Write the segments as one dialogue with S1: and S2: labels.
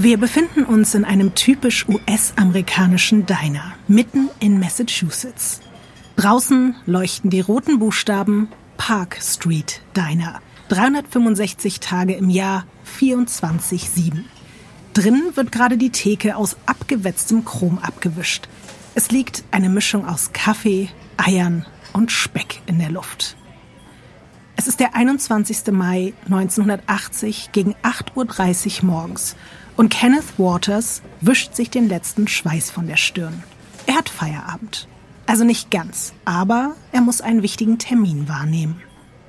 S1: Wir befinden uns in einem typisch US-amerikanischen Diner, mitten in Massachusetts. Draußen leuchten die roten Buchstaben Park Street Diner. 365 Tage im Jahr, 24/7. Drinnen wird gerade die Theke aus abgewetztem Chrom abgewischt. Es liegt eine Mischung aus Kaffee, Eiern und Speck in der Luft. Es ist der 21. Mai 1980 gegen 8:30 Uhr morgens und Kenneth Waters wischt sich den letzten Schweiß von der Stirn. Er hat Feierabend. Also nicht ganz, aber er muss einen wichtigen Termin wahrnehmen.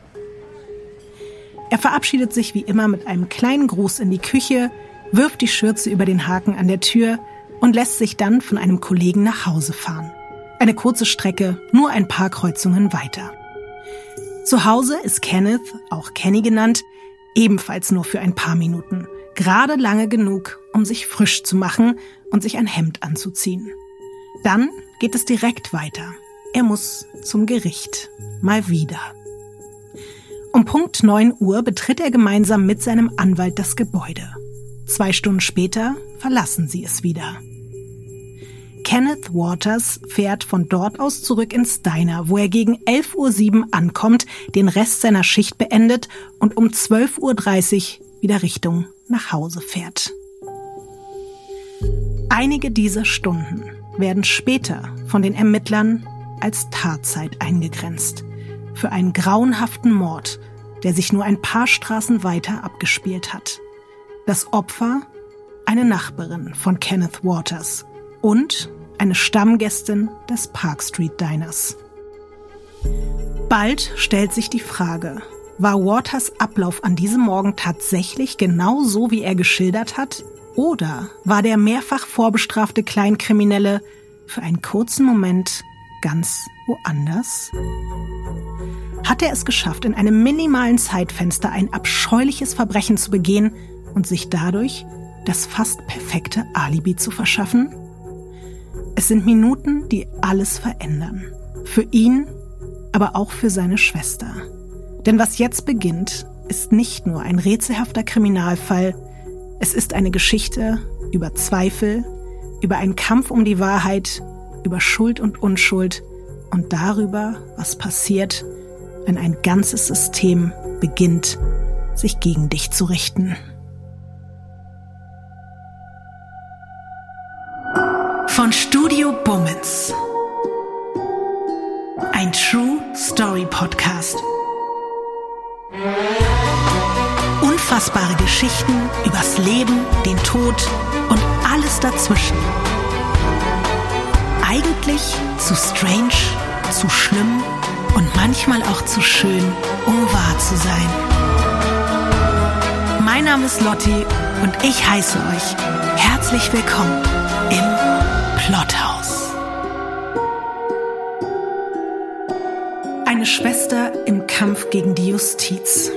S1: Er verabschiedet sich wie immer mit einem kleinen Gruß in die Küche, wirft die Schürze über den Haken an der Tür und lässt sich dann von einem Kollegen nach Hause fahren. Eine kurze Strecke, nur ein paar Kreuzungen weiter. Zu Hause ist Kenneth, auch Kenny genannt, ebenfalls nur für ein paar Minuten. Gerade lange genug, um sich frisch zu machen und sich ein Hemd anzuziehen. Dann geht es direkt weiter. Er muss zum Gericht. Mal wieder. Um Punkt 9 Uhr betritt er gemeinsam mit seinem Anwalt das Gebäude. 2 Stunden später verlassen sie es wieder. Kenneth Waters fährt von dort aus zurück ins Diner, wo er gegen 11:07 Uhr ankommt, den Rest seiner Schicht beendet und um 12:30 Uhr wieder Richtung nach Hause fährt. Einige dieser Stunden werden später von den Ermittlern als Tatzeit eingegrenzt. Für einen grauenhaften Mord, der sich nur ein paar Straßen weiter abgespielt hat. Das Opfer? Eine Nachbarin von Kenneth Waters und eine Stammgästin des Park Street Diners. Bald stellt sich die Frage, war Waters Ablauf an diesem Morgen tatsächlich genau so, wie er geschildert hat? Oder war der mehrfach vorbestrafte Kleinkriminelle für einen kurzen Moment ganz woanders? Hat er es geschafft, in einem minimalen Zeitfenster ein abscheuliches Verbrechen zu begehen und sich dadurch das fast perfekte Alibi zu verschaffen? Es sind Minuten, die alles verändern. Für ihn, aber auch für seine Schwester. Denn was jetzt beginnt, ist nicht nur ein rätselhafter Kriminalfall, es ist eine Geschichte über Zweifel, über einen Kampf um die Wahrheit, über Schuld und Unschuld und darüber, was passiert, wenn ein ganzes System beginnt, sich gegen dich zu richten. Von Studio Bummens. Ein True Story Podcast. Unfassbare Geschichten übers Leben, den Tod und alles dazwischen. Eigentlich zu strange, zu schlimm und manchmal auch zu schön, um wahr zu sein. Mein Name ist Lotti und ich heiße euch herzlich willkommen im Plothaus. Eine Schwester im Kampf gegen die Justiz.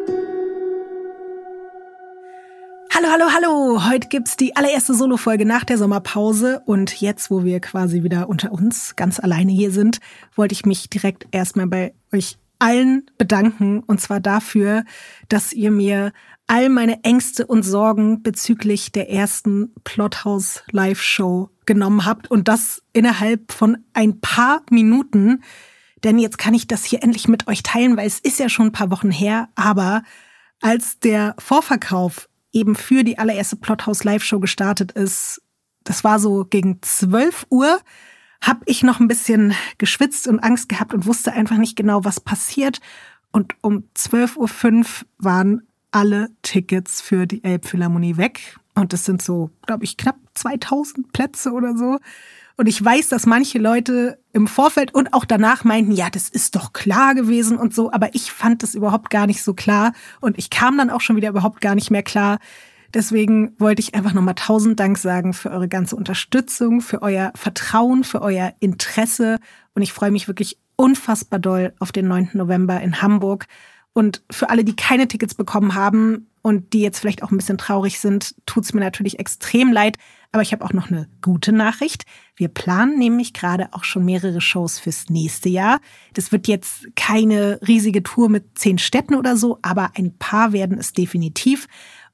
S1: Hallo. Heute gibt's die allererste Solo-Folge nach der Sommerpause und jetzt, wo wir quasi wieder unter uns ganz alleine hier sind, wollte ich mich direkt erstmal bei euch allen bedanken und zwar dafür, dass ihr mir all meine Ängste und Sorgen bezüglich der ersten Plothaus Live-Show genommen habt und das innerhalb von ein paar Minuten, denn jetzt kann ich das hier endlich mit euch teilen, weil es ist ja schon ein paar Wochen her, aber als der Vorverkauf eben für die allererste Plothaus Live-Show gestartet ist, das war so gegen 12 Uhr, habe ich noch ein bisschen geschwitzt und Angst gehabt und wusste einfach nicht genau, was passiert. Und um 12:05 Uhr waren alle Tickets für die Elbphilharmonie weg. Und das sind so, glaube ich, knapp 2000 Plätze oder so. Und ich weiß, dass manche Leute im Vorfeld und auch danach meinten, ja, das ist doch klar gewesen und so. Aber ich fand das überhaupt gar nicht so klar. Und ich kam dann auch schon wieder überhaupt gar nicht mehr klar. Deswegen wollte ich einfach nochmal 1000 Dank sagen für eure ganze Unterstützung, für euer Vertrauen, für euer Interesse. Und ich freue mich wirklich unfassbar doll auf den 9. November in Hamburg. Und für alle, die keine Tickets bekommen haben und die jetzt vielleicht auch ein bisschen traurig sind, tut's mir natürlich extrem leid. Aber ich habe auch noch eine gute Nachricht. Wir planen nämlich gerade auch schon mehrere Shows fürs nächste Jahr. Das wird jetzt keine riesige Tour mit 10 Städten oder so, aber ein paar werden es definitiv.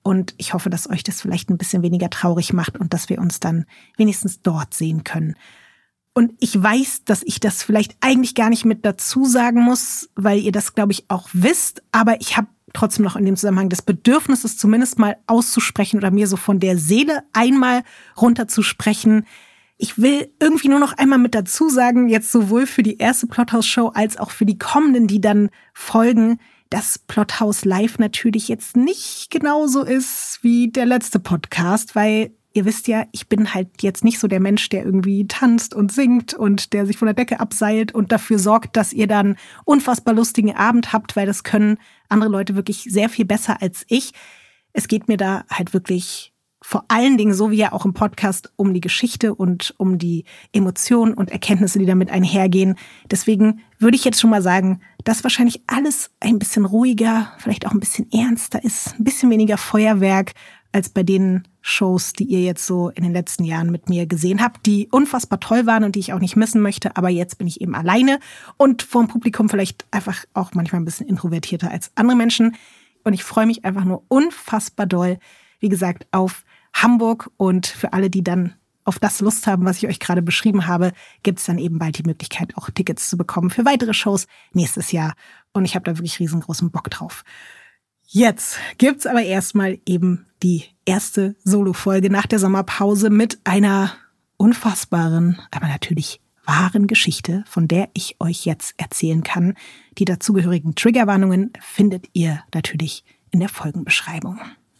S1: Und ich hoffe, dass euch das vielleicht ein bisschen weniger traurig macht und dass wir uns dann wenigstens dort sehen können. Und ich weiß, dass ich das vielleicht eigentlich gar nicht mit dazu sagen muss, weil ihr das, glaube ich, auch wisst. Aber ich habe trotzdem noch in dem Zusammenhang das Bedürfnis, es zumindest mal auszusprechen oder mir so von der Seele einmal runterzusprechen. Ich will irgendwie nur noch einmal mit dazu sagen, jetzt sowohl für die erste Plothouse-Show als auch für die kommenden, die dann folgen, dass Plothouse Live natürlich jetzt nicht genauso ist wie der letzte Podcast, weil ihr wisst ja, ich bin halt jetzt nicht so der Mensch, der irgendwie tanzt und singt und der sich von der Decke abseilt und dafür sorgt, dass ihr dann unfassbar lustigen Abend habt, weil das können andere Leute wirklich sehr viel besser als ich. Es geht mir da halt wirklich vor allen Dingen, so wie ja auch im Podcast, um die Geschichte und um die Emotionen und Erkenntnisse, die damit einhergehen. Deswegen würde ich jetzt schon mal sagen, dass wahrscheinlich alles ein bisschen ruhiger, vielleicht auch ein bisschen ernster ist, ein bisschen weniger Feuerwerk als bei den Shows, die ihr jetzt so in den letzten Jahren mit mir gesehen habt, die unfassbar toll waren und die ich auch nicht missen möchte. Aber jetzt bin ich eben alleine und vor dem Publikum vielleicht einfach auch manchmal ein bisschen introvertierter als andere Menschen. Und ich freue mich einfach nur unfassbar doll, wie gesagt, auf Hamburg. Und für alle, die dann auf das Lust haben, was ich euch gerade beschrieben habe, gibt es dann eben bald die Möglichkeit, auch Tickets zu bekommen für weitere Shows nächstes Jahr. Und ich habe da wirklich riesengroßen Bock drauf. Jetzt gibt's aber erstmal eben die erste Solo-Folge nach der Sommerpause mit einer unfassbaren, aber natürlich wahren Geschichte, von der ich euch jetzt erzählen kann. Die dazugehörigen Triggerwarnungen findet ihr natürlich in der Folgenbeschreibung.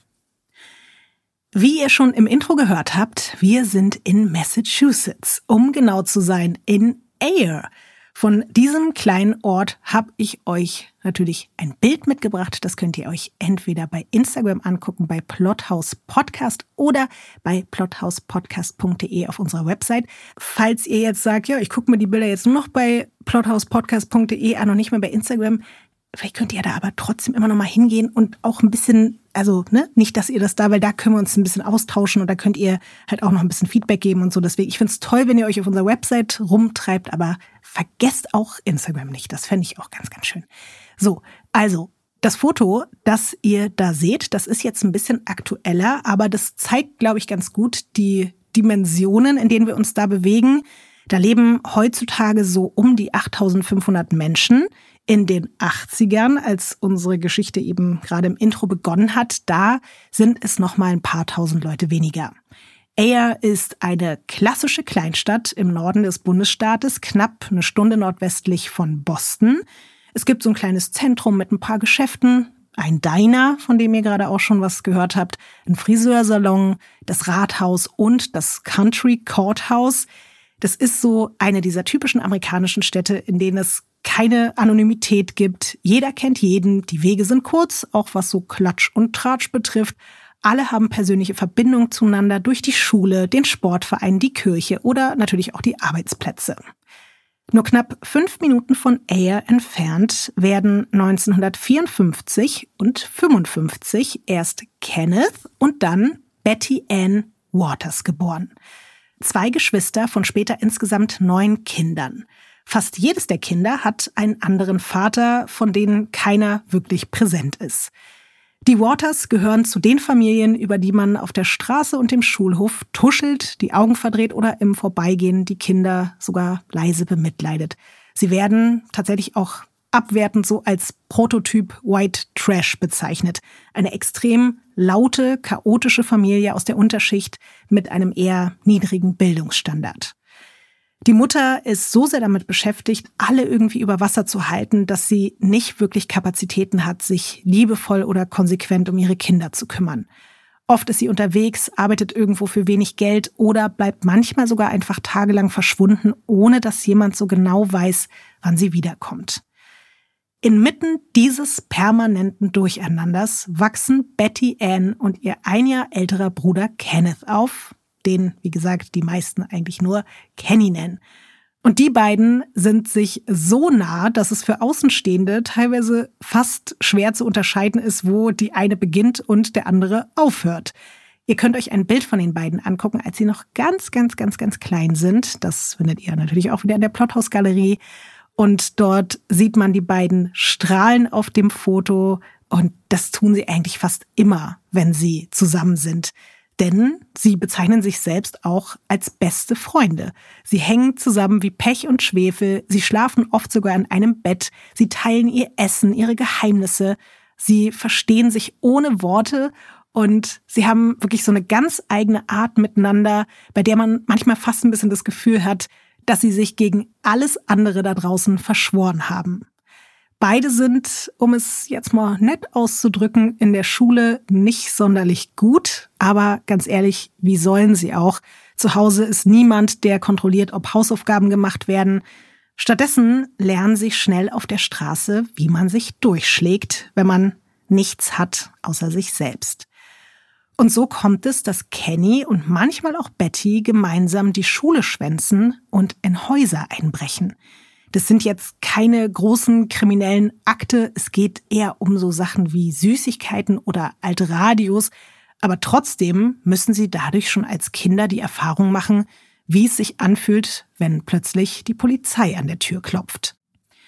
S1: Wie ihr schon im Intro gehört habt, wir sind in Massachusetts, um genau zu sein, in Ayer. Von diesem kleinen Ort habe ich euch natürlich ein Bild mitgebracht. Das könnt ihr euch entweder bei Instagram angucken, bei Plothouse Podcast oder bei plothousepodcast.de auf unserer Website. Falls ihr jetzt sagt, ja, ich gucke mir die Bilder jetzt nur noch bei plothousepodcast.de an und nicht mehr bei Instagram, vielleicht könnt ihr da aber trotzdem immer noch mal hingehen und auch ein bisschen, also nicht, dass ihr das da, weil da können wir uns ein bisschen austauschen und da könnt ihr halt auch noch ein bisschen Feedback geben und so. Deswegen, ich finde es toll, wenn ihr euch auf unserer Website rumtreibt, aber vergesst auch Instagram nicht. Das fände ich auch ganz, ganz schön. So, also das Foto, das ihr da seht, das ist jetzt ein bisschen aktueller, aber das zeigt, glaube ich, ganz gut die Dimensionen, in denen wir uns da bewegen. Da leben heutzutage so um die 8.500 Menschen. In den 80ern, als unsere Geschichte eben gerade im Intro begonnen hat, da sind es noch mal ein paar tausend Leute weniger. Ayer ist eine klassische Kleinstadt im Norden des Bundesstaates, knapp eine Stunde nordwestlich von Boston. Es gibt so ein kleines Zentrum mit ein paar Geschäften, ein Diner, von dem ihr gerade auch schon was gehört habt, ein Friseursalon, das Rathaus und das Country Courthouse. Das ist so eine dieser typischen amerikanischen Städte, in denen es keine Anonymität gibt. Jeder kennt jeden, die Wege sind kurz, auch was so Klatsch und Tratsch betrifft. Alle haben persönliche Verbindungen zueinander durch die Schule, den Sportverein, die Kirche oder natürlich auch die Arbeitsplätze. Nur knapp 5 Minuten von Ayer entfernt werden 1954 und 55 erst Kenneth und dann Betty Ann Waters geboren. 2 Geschwister von später insgesamt 9 Kindern. Fast jedes der Kinder hat einen anderen Vater, von denen keiner wirklich präsent ist. Die Waters gehören zu den Familien, über die man auf der Straße und dem Schulhof tuschelt, die Augen verdreht oder im Vorbeigehen die Kinder sogar leise bemitleidet. Sie werden tatsächlich auch abwertend so als Prototyp White Trash bezeichnet. Eine extrem laute, chaotische Familie aus der Unterschicht mit einem eher niedrigen Bildungsstandard. Die Mutter ist so sehr damit beschäftigt, alle irgendwie über Wasser zu halten, dass sie nicht wirklich Kapazitäten hat, sich liebevoll oder konsequent um ihre Kinder zu kümmern. Oft ist sie unterwegs, arbeitet irgendwo für wenig Geld oder bleibt manchmal sogar einfach tagelang verschwunden, ohne dass jemand so genau weiß, wann sie wiederkommt. Inmitten dieses permanenten Durcheinanders wachsen Betty Ann und ihr 1 Jahr älterer Bruder Kenneth auf, den, wie gesagt, die meisten eigentlich nur Kenny nennen. Und die beiden sind sich so nah, dass es für Außenstehende teilweise fast schwer zu unterscheiden ist, wo die eine beginnt und der andere aufhört. Ihr könnt euch ein Bild von den beiden angucken, als sie noch ganz, ganz, ganz, ganz klein sind. Das findet ihr natürlich auch wieder in der Plothouse-Galerie. Und dort sieht man die beiden strahlen auf dem Foto. Und das tun sie eigentlich fast immer, wenn sie zusammen sind. Denn sie bezeichnen sich selbst auch als beste Freunde. Sie hängen zusammen wie Pech und Schwefel, sie schlafen oft sogar in einem Bett, sie teilen ihr Essen, ihre Geheimnisse, sie verstehen sich ohne Worte und sie haben wirklich so eine ganz eigene Art miteinander, bei der man manchmal fast ein bisschen das Gefühl hat, dass sie sich gegen alles andere da draußen verschworen haben. Beide sind, um es jetzt mal nett auszudrücken, in der Schule nicht sonderlich gut. Aber ganz ehrlich, wie sollen sie auch? Zu Hause ist niemand, der kontrolliert, ob Hausaufgaben gemacht werden. Stattdessen lernen sie schnell auf der Straße, wie man sich durchschlägt, wenn man nichts hat außer sich selbst. Und so kommt es, dass Kenny und manchmal auch Betty gemeinsam die Schule schwänzen und in Häuser einbrechen. Das sind jetzt keine großen kriminellen Akte, es geht eher um so Sachen wie Süßigkeiten oder alte Radios, aber trotzdem müssen sie dadurch schon als Kinder die Erfahrung machen, wie es sich anfühlt, wenn plötzlich die Polizei an der Tür klopft.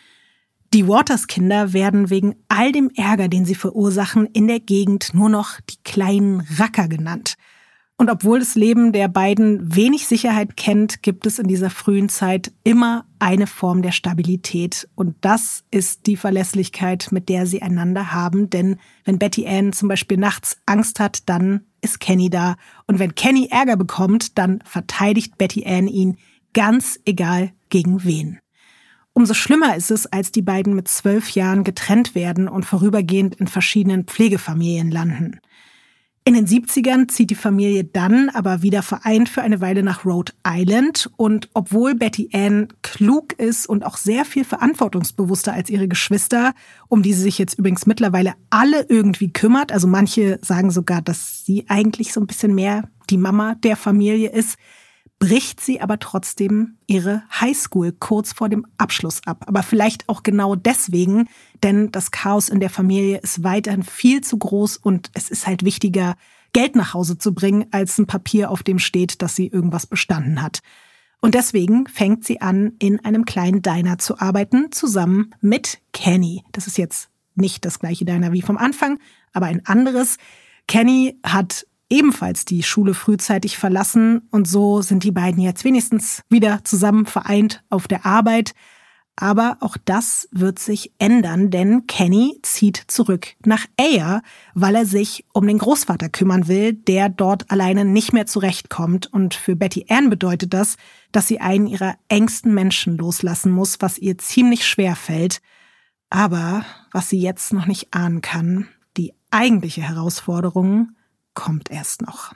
S1: Die Waters-Kinder werden wegen all dem Ärger, den sie verursachen, in der Gegend nur noch die kleinen Racker genannt. Und obwohl das Leben der beiden wenig Sicherheit kennt, gibt es in dieser frühen Zeit immer eine Form der Stabilität. Und das ist die Verlässlichkeit, mit der sie einander haben. Denn wenn Betty Ann zum Beispiel nachts Angst hat, dann ist Kenny da. Und wenn Kenny Ärger bekommt, dann verteidigt Betty Ann ihn, ganz egal gegen wen. Umso schlimmer ist es, als die beiden mit 12 Jahren getrennt werden und vorübergehend in verschiedenen Pflegefamilien landen. In den 70ern zieht die Familie dann aber wieder vereint für eine Weile nach Rhode Island. Und obwohl Betty Ann klug ist und auch sehr viel verantwortungsbewusster als ihre Geschwister, um die sie sich jetzt übrigens mittlerweile alle irgendwie kümmert, also manche sagen sogar, dass sie eigentlich so ein bisschen mehr die Mama der Familie ist, bricht sie aber trotzdem ihre Highschool kurz vor dem Abschluss ab. Aber vielleicht auch genau deswegen, denn das Chaos in der Familie ist weiterhin viel zu groß und es ist halt wichtiger, Geld nach Hause zu bringen, als ein Papier, auf dem steht, dass sie irgendwas bestanden hat. Und deswegen fängt sie an, in einem kleinen Diner zu arbeiten, zusammen mit Kenny. Das ist jetzt nicht das gleiche Diner wie vom Anfang, aber ein anderes. Kenny hat ebenfalls die Schule frühzeitig verlassen und so sind die beiden jetzt wenigstens wieder zusammen vereint auf der Arbeit. Aber auch das wird sich ändern, denn Kenny zieht zurück nach Ayer, weil er sich um den Großvater kümmern will, der dort alleine nicht mehr zurechtkommt. Und für Betty Ann bedeutet das, dass sie einen ihrer engsten Menschen loslassen muss, was ihr ziemlich schwer fällt. Aber was sie jetzt noch nicht ahnen kann, die eigentliche Herausforderung kommt erst noch.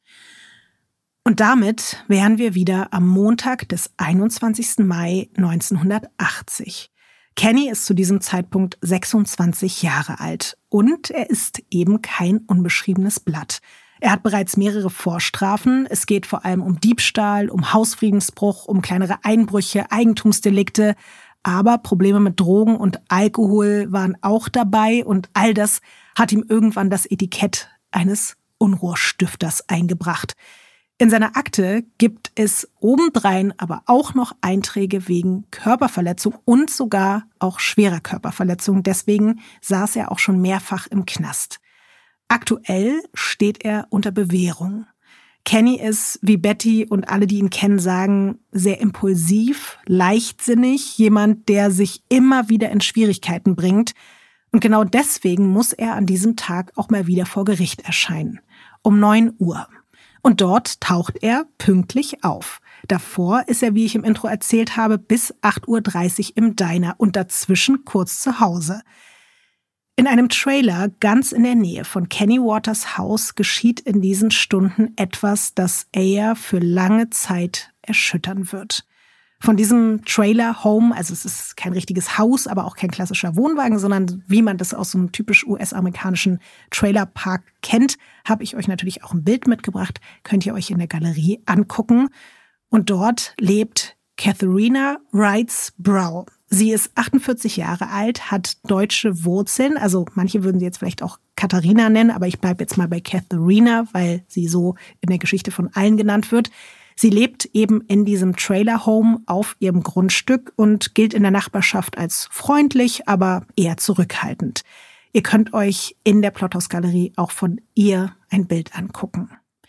S1: Und damit wären wir wieder am Montag des 21. Mai 1980. Kenny ist zu diesem Zeitpunkt 26 Jahre alt und er ist eben kein unbeschriebenes Blatt. Er hat bereits mehrere Vorstrafen. Es geht vor allem um Diebstahl, um Hausfriedensbruch, um kleinere Einbrüche, Eigentumsdelikte. Aber Probleme mit Drogen und Alkohol waren auch dabei und all das hat ihm irgendwann das Etikett eines Unruhestifters eingebracht. In seiner Akte gibt es obendrein aber auch noch Einträge wegen Körperverletzung und sogar auch schwerer Körperverletzung. Deswegen saß er auch schon mehrfach im Knast. Aktuell steht er unter Bewährung. Kenny ist, wie Betty und alle, die ihn kennen, sagen, sehr impulsiv, leichtsinnig, jemand, der sich immer wieder in Schwierigkeiten bringt. Und genau deswegen muss er an diesem Tag auch mal wieder vor Gericht erscheinen. Um 9 Uhr. Und dort taucht er pünktlich auf. Davor ist er, wie ich im Intro erzählt habe, bis 8:30 Uhr im Diner und dazwischen kurz zu Hause. In einem Trailer ganz in der Nähe von Kenny Waters Haus geschieht in diesen Stunden etwas, das Ayer für lange Zeit erschüttern wird. Von diesem Trailer Home, also es ist kein richtiges Haus, aber auch kein klassischer Wohnwagen, sondern wie man das aus so einem typisch US-amerikanischen Trailerpark kennt, habe ich euch natürlich auch ein Bild mitgebracht, könnt ihr euch in der Galerie angucken. Und dort lebt Katharina Wrights Brow. Sie ist 48 Jahre alt, hat deutsche Wurzeln, also manche würden sie jetzt vielleicht auch Katharina nennen, aber ich bleibe jetzt mal bei Katharina, weil sie so in der Geschichte von allen genannt wird. Sie lebt eben in diesem Trailer-Home auf ihrem Grundstück und gilt in der Nachbarschaft als freundlich, aber eher zurückhaltend. Ihr könnt euch in der Plothaus-Galerie auch von ihr ein Bild angucken.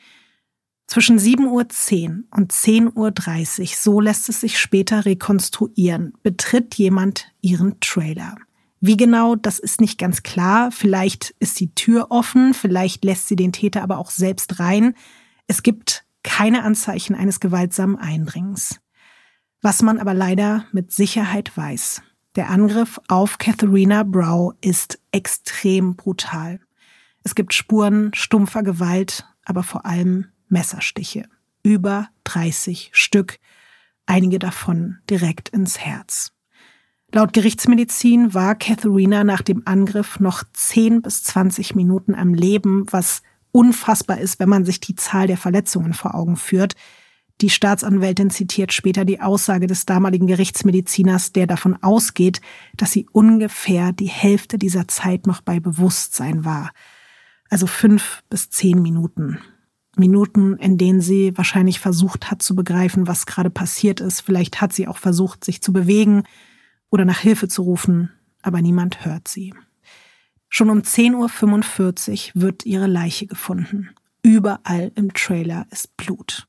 S1: Zwischen 7:10 Uhr und 10:30 Uhr, so lässt es sich später rekonstruieren, betritt jemand ihren Trailer. Wie genau, das ist nicht ganz klar. Vielleicht ist die Tür offen, vielleicht lässt sie den Täter aber auch selbst rein. Es gibt keine Anzeichen eines gewaltsamen Eindringens. Was man aber leider mit Sicherheit weiß: Der Angriff auf Katharina Brow ist extrem brutal. Es gibt Spuren stumpfer Gewalt, aber vor allem Messerstiche. Über 30 Stück, einige davon direkt ins Herz. Laut Gerichtsmedizin war Katharina nach dem Angriff noch 10 bis 20 Minuten am Leben, was unfassbar ist, wenn man sich die Zahl der Verletzungen vor Augen führt. Die Staatsanwältin zitiert später die Aussage des damaligen Gerichtsmediziners, der davon ausgeht, dass sie ungefähr die Hälfte dieser Zeit noch bei Bewusstsein war. Also 5 bis 10 Minuten. Minuten, in denen sie wahrscheinlich versucht hat zu begreifen, was gerade passiert ist. Vielleicht hat sie auch versucht, sich zu bewegen oder nach Hilfe zu rufen, aber niemand hört sie. Schon um 10:45 Uhr wird ihre Leiche gefunden. Überall im Trailer ist Blut.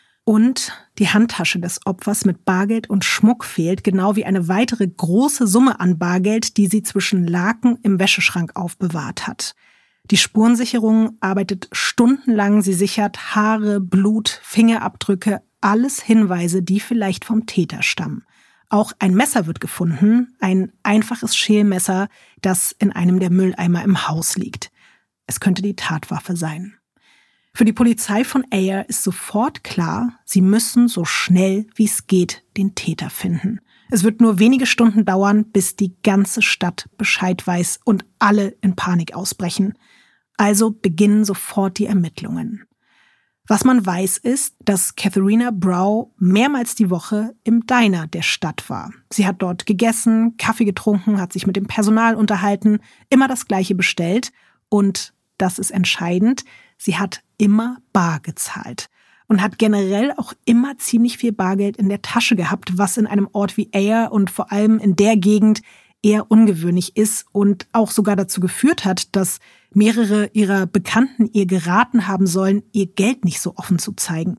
S1: Und die Handtasche des Opfers mit Bargeld und Schmuck fehlt, genau wie eine weitere große Summe an Bargeld, die sie zwischen Laken im Wäscheschrank aufbewahrt hat. Die Spurensicherung arbeitet stundenlang, sie sichert Haare, Blut, Fingerabdrücke, alles Hinweise, die vielleicht vom Täter stammen. Auch ein Messer wird gefunden, ein einfaches Schälmesser, das in einem der Mülleimer im Haus liegt. Es könnte die Tatwaffe sein. Für die Polizei von Ayer ist sofort klar, sie müssen so schnell wie es geht den Täter finden. Es wird nur wenige Stunden dauern, bis die ganze Stadt Bescheid weiß und alle in Panik ausbrechen. Also beginnen sofort die Ermittlungen. Was man weiß ist, dass Katharina Brow mehrmals die Woche im Diner der Stadt war. Sie hat dort gegessen, Kaffee getrunken, hat sich mit dem Personal unterhalten, immer das Gleiche bestellt und, das ist entscheidend, sie hat immer bar gezahlt und hat generell auch immer ziemlich viel Bargeld in der Tasche gehabt, was in einem Ort wie Ayer und vor allem in der Gegend eher ungewöhnlich ist und auch sogar dazu geführt hat, dass mehrere ihrer Bekannten ihr geraten haben sollen, ihr Geld nicht so offen zu zeigen.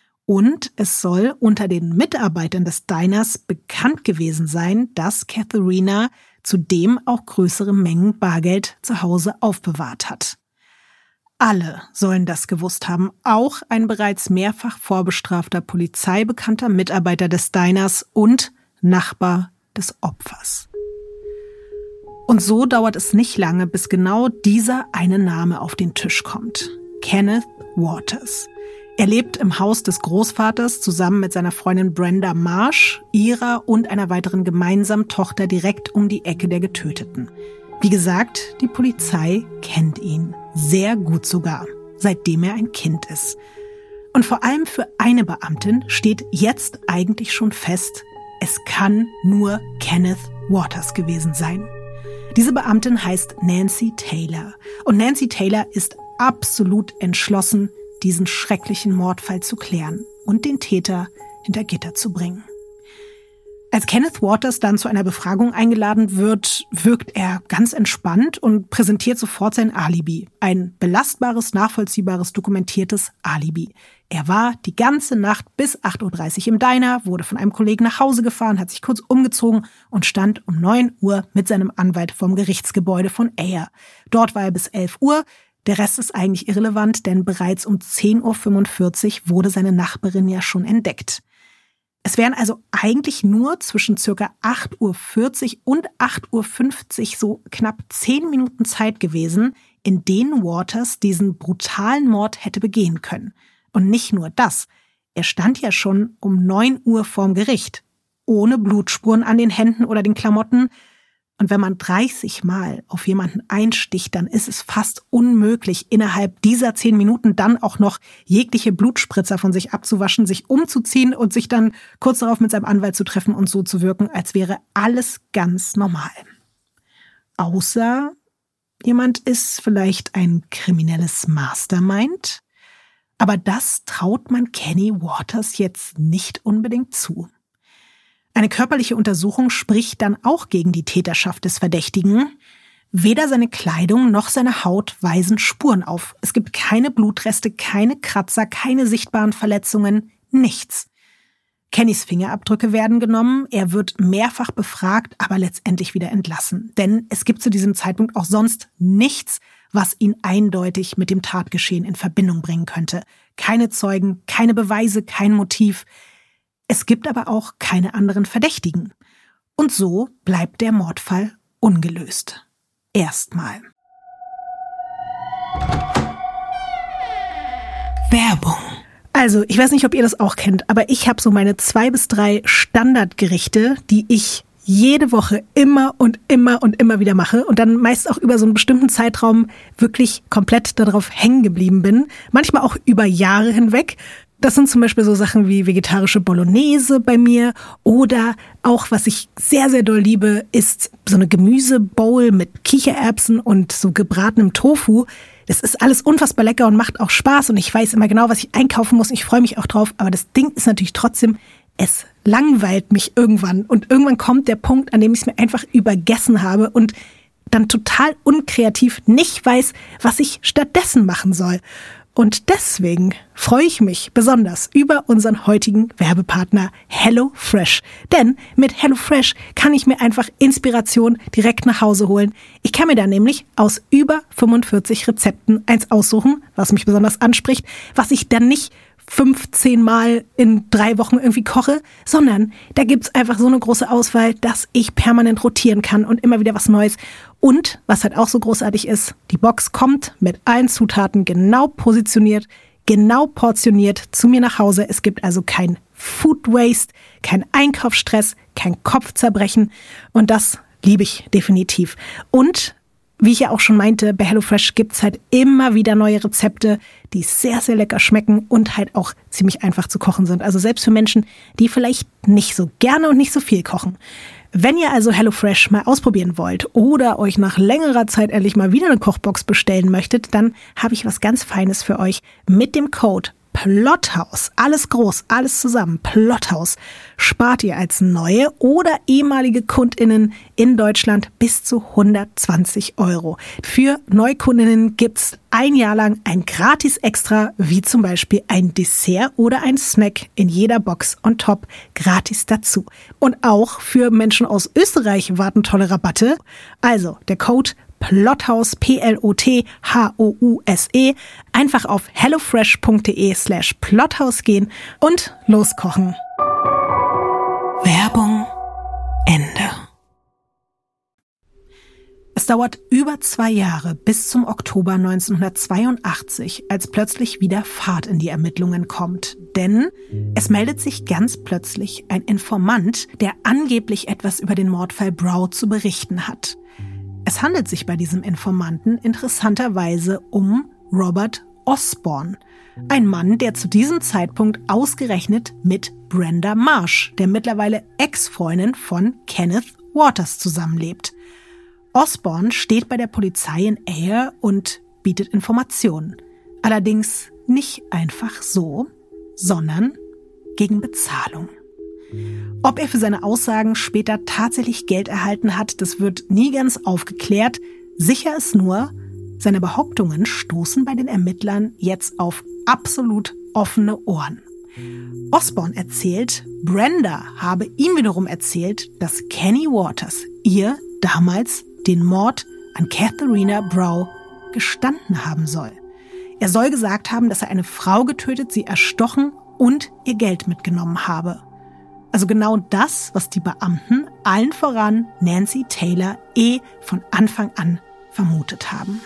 S1: Und es soll unter den Mitarbeitern des Diners bekannt gewesen sein, dass Katharina zudem auch größere Mengen Bargeld zu Hause aufbewahrt hat. Alle sollen das gewusst haben, auch ein bereits mehrfach vorbestrafter polizeibekannter Mitarbeiter des Diners und Nachbar des Opfers. Und so dauert es nicht lange, bis genau dieser eine Name auf den Tisch kommt. Kenneth Waters. Er lebt im Haus des Großvaters zusammen mit seiner Freundin Brenda Marsh, ihrer und einer weiteren gemeinsamen Tochter direkt um die Ecke der Getöteten. Wie gesagt, die Polizei kennt ihn. Sehr gut sogar, seitdem er ein Kind ist. Und vor allem für eine Beamtin steht jetzt eigentlich schon fest, es kann nur Kenneth Waters gewesen sein. Diese Beamtin heißt Nancy Taylor. Und Nancy Taylor ist absolut entschlossen, diesen schrecklichen Mordfall zu klären und den Täter hinter Gitter zu bringen. Als Kenneth Waters dann zu einer Befragung eingeladen wird, wirkt er ganz entspannt und präsentiert sofort sein Alibi. Ein belastbares, nachvollziehbares, dokumentiertes Alibi. Er war die ganze Nacht bis 8:30 Uhr im Diner, wurde von einem Kollegen nach Hause gefahren, hat sich kurz umgezogen und stand um 9 Uhr mit seinem Anwalt vorm Gerichtsgebäude von Ayer. Dort war er bis 11 Uhr. Der Rest ist eigentlich irrelevant, denn bereits um 10:45 Uhr wurde seine Nachbarin ja schon entdeckt. Es wären also eigentlich nur zwischen ca. 8:40 Uhr und 8:50 Uhr so knapp 10 Minuten Zeit gewesen, in denen Waters diesen brutalen Mord hätte begehen können. Und nicht nur das, er stand ja schon um 9 Uhr vorm Gericht, ohne Blutspuren an den Händen oder den Klamotten. Und wenn man 30 Mal auf jemanden einsticht, dann ist es fast unmöglich, innerhalb dieser 10 Minuten dann auch noch jegliche Blutspritzer von sich abzuwaschen, sich umzuziehen und sich dann kurz darauf mit seinem Anwalt zu treffen und so zu wirken, als wäre alles ganz normal. Außer jemand ist vielleicht ein kriminelles Mastermind, aber das traut man Kenny Waters jetzt nicht unbedingt zu. Eine körperliche Untersuchung spricht dann auch gegen die Täterschaft des Verdächtigen. Weder seine Kleidung noch seine Haut weisen Spuren auf. Es gibt keine Blutreste, keine Kratzer, keine sichtbaren Verletzungen, nichts. Kennys Fingerabdrücke werden genommen, er wird mehrfach befragt, aber letztendlich wieder entlassen. Denn es gibt zu diesem Zeitpunkt auch sonst nichts, was ihn eindeutig mit dem Tatgeschehen in Verbindung bringen könnte. Keine Zeugen, keine Beweise, kein Motiv. Es gibt aber auch keine anderen Verdächtigen. Und so bleibt der Mordfall ungelöst. Erstmal. Werbung. Also, ich weiß nicht, ob ihr das auch kennt, aber ich habe so meine 2 bis 3 Standardgerichte, die ich jede Woche immer und immer und immer wieder mache und dann meist auch über so einen bestimmten Zeitraum wirklich komplett darauf hängen geblieben bin. Manchmal auch über Jahre hinweg. Das sind zum Beispiel so Sachen wie vegetarische Bolognese bei mir oder auch, was ich sehr, sehr doll liebe, ist so eine Gemüsebowl mit Kichererbsen und so gebratenem Tofu. Das ist alles unfassbar lecker und macht auch Spaß und ich weiß immer genau, was ich einkaufen muss. Ich freue mich auch drauf, aber das Ding ist natürlich trotzdem, es langweilt mich irgendwann und irgendwann kommt der Punkt, an dem ich es mir einfach übergessen habe und dann total unkreativ nicht weiß, was ich stattdessen machen soll. Und deswegen freue ich mich besonders über unseren heutigen Werbepartner HelloFresh. Denn mit HelloFresh kann ich mir einfach Inspiration direkt nach Hause holen. Ich kann mir da nämlich aus über 45 Rezepten eins aussuchen, was mich besonders anspricht, was ich dann nicht 15 Mal in 3 Wochen irgendwie koche, sondern da gibt's einfach so eine große Auswahl, dass ich permanent rotieren kann und immer wieder was Neues. Und, was halt auch so großartig ist, die Box kommt mit allen Zutaten genau positioniert, genau portioniert zu mir nach Hause. Es gibt also kein Food Waste, kein Einkaufsstress, kein Kopfzerbrechen und das liebe ich definitiv. Und wie ich ja auch schon meinte, bei HelloFresh gibt's halt immer wieder neue Rezepte, die sehr, sehr lecker schmecken und halt auch ziemlich einfach zu kochen sind. Also selbst für Menschen, die vielleicht nicht so gerne und nicht so viel kochen. Wenn ihr also HelloFresh mal ausprobieren wollt oder euch nach längerer Zeit endlich mal wieder eine Kochbox bestellen möchtet, dann habe ich was ganz Feines für euch mit dem Code Plothaus, alles groß, alles zusammen, Plothaus, spart ihr als neue oder ehemalige KundInnen in Deutschland bis zu 120 €. Für NeuKundinnen gibt's 1 Jahr lang ein Gratis-Extra, wie zum Beispiel ein Dessert oder ein Snack in jeder Box on top gratis dazu. Und auch für Menschen aus Österreich warten tolle Rabatte. Also der Code Plothaus, Plothouse, einfach auf hellofresh.de/Plothaus gehen und loskochen. Werbung Ende. Es dauert über 2 Jahre bis zum Oktober 1982, als plötzlich wieder Fahrt in die Ermittlungen kommt. Denn es meldet sich ganz plötzlich ein Informant, der angeblich etwas über den Mordfall Brough zu berichten hat. Es handelt sich bei diesem Informanten interessanterweise um Robert Osborne. Ein Mann, der zu diesem Zeitpunkt ausgerechnet mit Brenda Marsh, der mittlerweile Ex-Freundin von Kenneth Waters, zusammenlebt. Osborne steht bei der Polizei in Ayr und bietet Informationen. Allerdings nicht einfach so, sondern gegen Bezahlung. Ob er für seine Aussagen später tatsächlich Geld erhalten hat, das wird nie ganz aufgeklärt. Sicher ist nur, seine Behauptungen stoßen bei den Ermittlern jetzt auf absolut offene Ohren. Osborne erzählt, Brenda habe ihm wiederum erzählt, dass Kenny Waters ihr damals den Mord an Katharina Brough gestanden haben soll. Er soll gesagt haben, dass er eine Frau getötet, sie erstochen und ihr Geld mitgenommen habe. Also genau das, was die Beamten, allen voran Nancy Taylor, von Anfang an vermutet haben.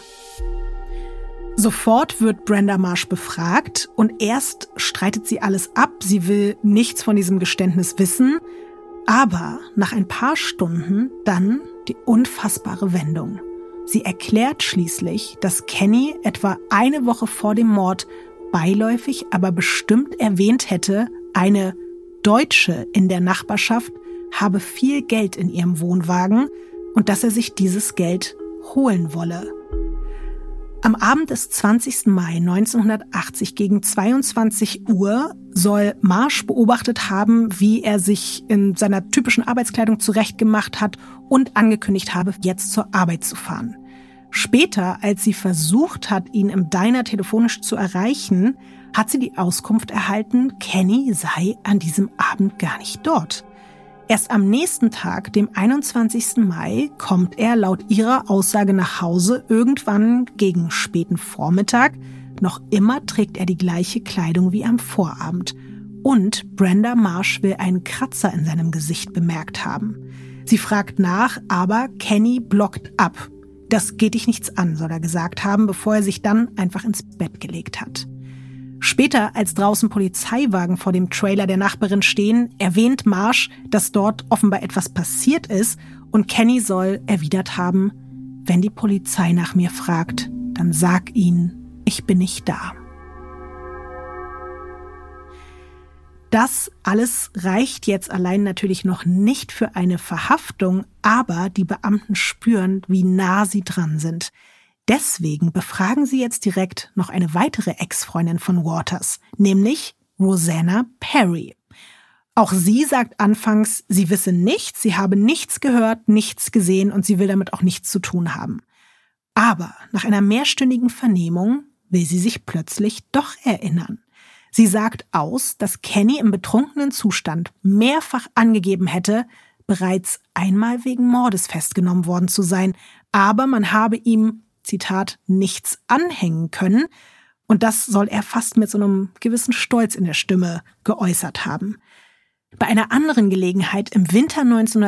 S1: Sofort wird Brenda Marsh befragt und erst streitet sie alles ab. Sie will nichts von diesem Geständnis wissen. Aber nach ein paar Stunden dann die unfassbare Wendung. Sie erklärt schließlich, dass Kenny etwa eine Woche vor dem Mord beiläufig, aber bestimmt erwähnt hätte, eine Deutsche in der Nachbarschaft habe viel Geld in ihrem Wohnwagen und dass er sich dieses Geld holen wolle. Am Abend des 20. Mai 1980 gegen 22 Uhr soll Marsh beobachtet haben, wie er sich in seiner typischen Arbeitskleidung zurechtgemacht hat und angekündigt habe, jetzt zur Arbeit zu fahren. Später, als sie versucht hat, ihn im Diner telefonisch zu erreichen, hat sie die Auskunft erhalten, Kenny sei an diesem Abend gar nicht dort. Erst am nächsten Tag, dem 21. Mai, kommt er laut ihrer Aussage nach Hause, irgendwann gegen späten Vormittag. Noch immer trägt er die gleiche Kleidung wie am Vorabend. Und Brenda Marsh will einen Kratzer in seinem Gesicht bemerkt haben. Sie fragt nach, aber Kenny blockt ab. Das geht dich nichts an, soll er gesagt haben, bevor er sich dann einfach ins Bett gelegt hat. Später, als draußen Polizeiwagen vor dem Trailer der Nachbarin stehen, erwähnt Marsh, dass dort offenbar etwas passiert ist und Kenny soll erwidert haben, wenn die Polizei nach mir fragt, dann sag ihnen, ich bin nicht da. Das alles reicht jetzt allein natürlich noch nicht für eine Verhaftung, aber die Beamten spüren, wie nah sie dran sind. Deswegen befragen sie jetzt direkt noch eine weitere Ex-Freundin von Waters, nämlich Rosanna Perry. Auch sie sagt anfangs, sie wisse nichts, sie habe nichts gehört, nichts gesehen und sie will damit auch nichts zu tun haben. Aber nach einer mehrstündigen Vernehmung will sie sich plötzlich doch erinnern. Sie sagt aus, dass Kenny im betrunkenen Zustand mehrfach angegeben hätte, bereits einmal wegen Mordes festgenommen worden zu sein, aber man habe ihm, Zitat, nichts anhängen können. Und das soll er fast mit so einem gewissen Stolz in der Stimme geäußert haben. Bei einer anderen Gelegenheit im Winter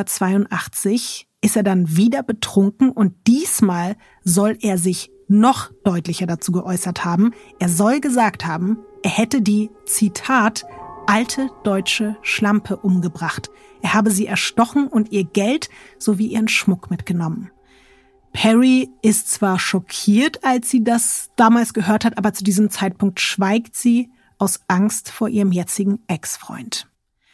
S1: 1982 ist er dann wieder betrunken und diesmal soll er sich noch deutlicher dazu geäußert haben. Er soll gesagt haben, er hätte die, Zitat, alte deutsche Schlampe umgebracht. Er habe sie erstochen und ihr Geld sowie ihren Schmuck mitgenommen. Perry ist zwar schockiert, als sie das damals gehört hat, aber zu diesem Zeitpunkt schweigt sie aus Angst vor ihrem jetzigen Ex-Freund.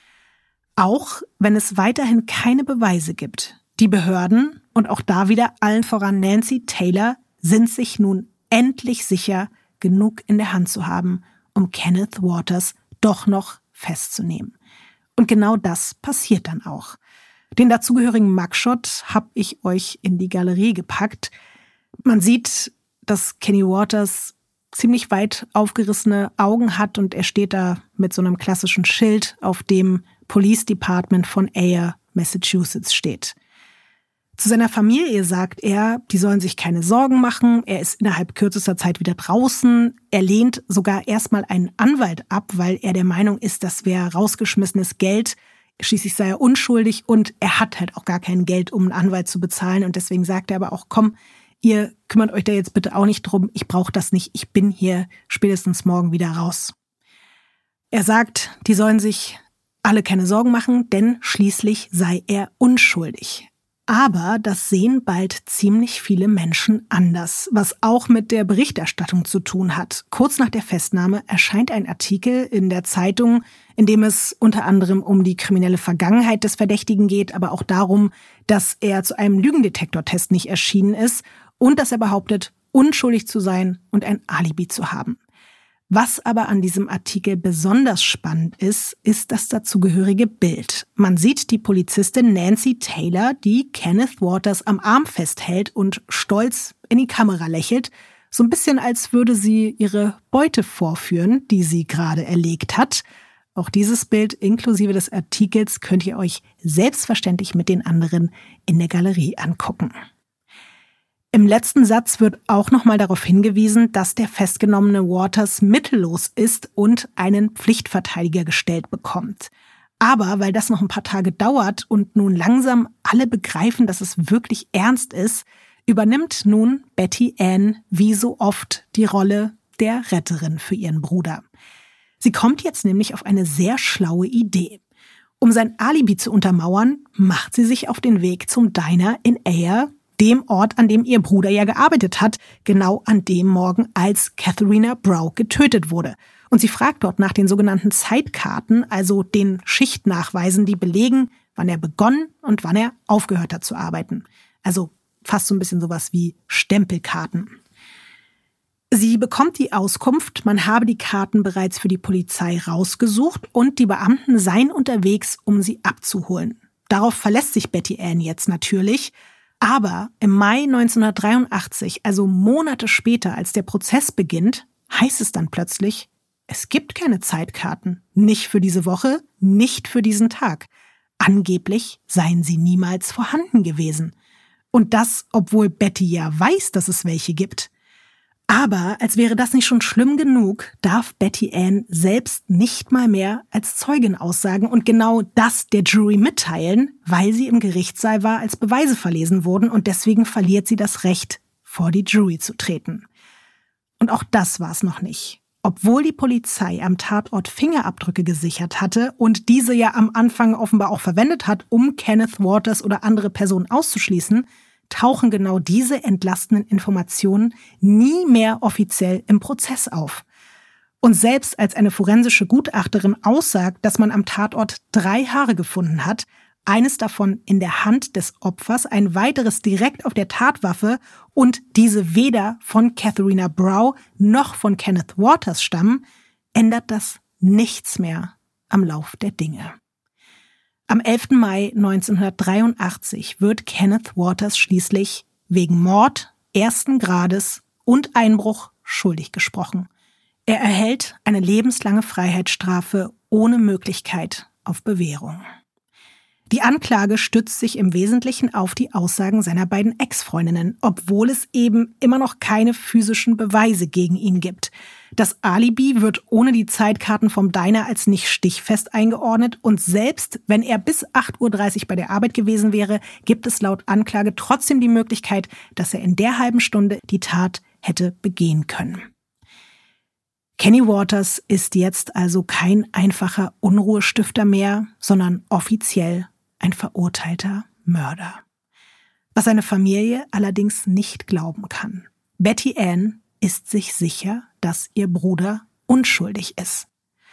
S1: Auch wenn es weiterhin keine Beweise gibt, die Behörden und auch da wieder allen voran Nancy Taylor sind sich nun endlich sicher, genug in der Hand zu haben, um Kenneth Waters doch noch festzunehmen. Und genau das passiert dann auch. Den dazugehörigen Mugshot habe ich euch in die Galerie gepackt. Man sieht, dass Kenny Waters ziemlich weit aufgerissene Augen hat und er steht da mit so einem klassischen Schild, auf dem Police Department von Ayer, Massachusetts steht. Zu seiner Familie sagt er, die sollen sich keine Sorgen machen, er ist innerhalb kürzester Zeit wieder draußen. Er lehnt sogar erstmal einen Anwalt ab, weil er der Meinung ist, das wäre rausgeschmissenes Geld. Schließlich sei er unschuldig und er hat halt auch gar kein Geld, um einen Anwalt zu bezahlen. Und deswegen sagt er aber auch, komm, ihr kümmert euch da jetzt bitte auch nicht drum, ich brauche das nicht, ich bin hier spätestens morgen wieder raus. Er sagt, die sollen sich alle keine Sorgen machen, denn schließlich sei er unschuldig. Aber das sehen bald ziemlich viele Menschen anders, was auch mit der Berichterstattung zu tun hat. Kurz nach der Festnahme erscheint ein Artikel in der Zeitung, in dem es unter anderem um die kriminelle Vergangenheit des Verdächtigen geht, aber auch darum, dass er zu einem Lügendetektortest nicht erschienen ist und dass er behauptet, unschuldig zu sein und ein Alibi zu haben. Was aber an diesem Artikel besonders spannend ist, ist das dazugehörige Bild. Man sieht die Polizistin Nancy Taylor, die Kenneth Waters am Arm festhält und stolz in die Kamera lächelt, so ein bisschen als würde sie ihre Beute vorführen, die sie gerade erlegt hat. Auch dieses Bild inklusive des Artikels könnt ihr euch selbstverständlich mit den anderen in der Galerie angucken. Im letzten Satz wird auch nochmal darauf hingewiesen, dass der festgenommene Waters mittellos ist und einen Pflichtverteidiger gestellt bekommt. Aber weil das noch ein paar Tage dauert und nun langsam alle begreifen, dass es wirklich ernst ist, übernimmt nun Betty Ann wie so oft die Rolle der Retterin für ihren Bruder. Sie kommt jetzt nämlich auf eine sehr schlaue Idee. Um sein Alibi zu untermauern, macht sie sich auf den Weg zum Diner in Ayer, dem Ort, an dem ihr Bruder ja gearbeitet hat, genau an dem Morgen, als Katharina Brough getötet wurde. Und sie fragt dort nach den sogenannten Zeitkarten, also den Schichtnachweisen, die belegen, wann er begonnen und wann er aufgehört hat zu arbeiten. Also fast so ein bisschen sowas wie Stempelkarten. Sie bekommt die Auskunft, man habe die Karten bereits für die Polizei rausgesucht und die Beamten seien unterwegs, um sie abzuholen. Darauf verlässt sich Betty Ann jetzt natürlich. Aber im Mai 1983, also Monate später, als der Prozess beginnt, heißt es dann plötzlich, es gibt keine Zeitkarten. Nicht für diese Woche, nicht für diesen Tag. Angeblich seien sie niemals vorhanden gewesen. Und das, obwohl Betty ja weiß, dass es welche gibt. Aber als wäre das nicht schon schlimm genug, darf Betty Ann selbst nicht mal mehr als Zeugin aussagen und genau das der Jury mitteilen, weil sie im Gerichtssaal war, als Beweise verlesen wurden und deswegen verliert sie das Recht, vor die Jury zu treten. Und auch das war es noch nicht. Obwohl die Polizei am Tatort Fingerabdrücke gesichert hatte und diese ja am Anfang offenbar auch verwendet hat, um Kenneth Waters oder andere Personen auszuschließen, tauchen genau diese entlastenden Informationen nie mehr offiziell im Prozess auf. Und selbst als eine forensische Gutachterin aussagt, dass man am Tatort 3 Haare gefunden hat, eines davon in der Hand des Opfers, ein weiteres direkt auf der Tatwaffe und diese weder von Katharina Brow noch von Kenneth Waters stammen, ändert das nichts mehr am Lauf der Dinge. Am 11. Mai 1983 wird Kenneth Waters schließlich wegen Mord 1. Grades und Einbruch schuldig gesprochen. Er erhält eine lebenslange Freiheitsstrafe ohne Möglichkeit auf Bewährung. Die Anklage stützt sich im Wesentlichen auf die Aussagen seiner beiden Ex-Freundinnen, obwohl es eben immer noch keine physischen Beweise gegen ihn gibt. Das Alibi wird ohne die Zeitkarten vom Diner als nicht stichfest eingeordnet und selbst wenn er bis 8:30 Uhr bei der Arbeit gewesen wäre, gibt es laut Anklage trotzdem die Möglichkeit, dass er in der halben Stunde die Tat hätte begehen können. Kenny Waters ist jetzt also kein einfacher Unruhestifter mehr, sondern offiziell ein verurteilter Mörder. Was seine Familie allerdings nicht glauben kann. Betty Ann ist sich sicher, dass ihr Bruder unschuldig ist.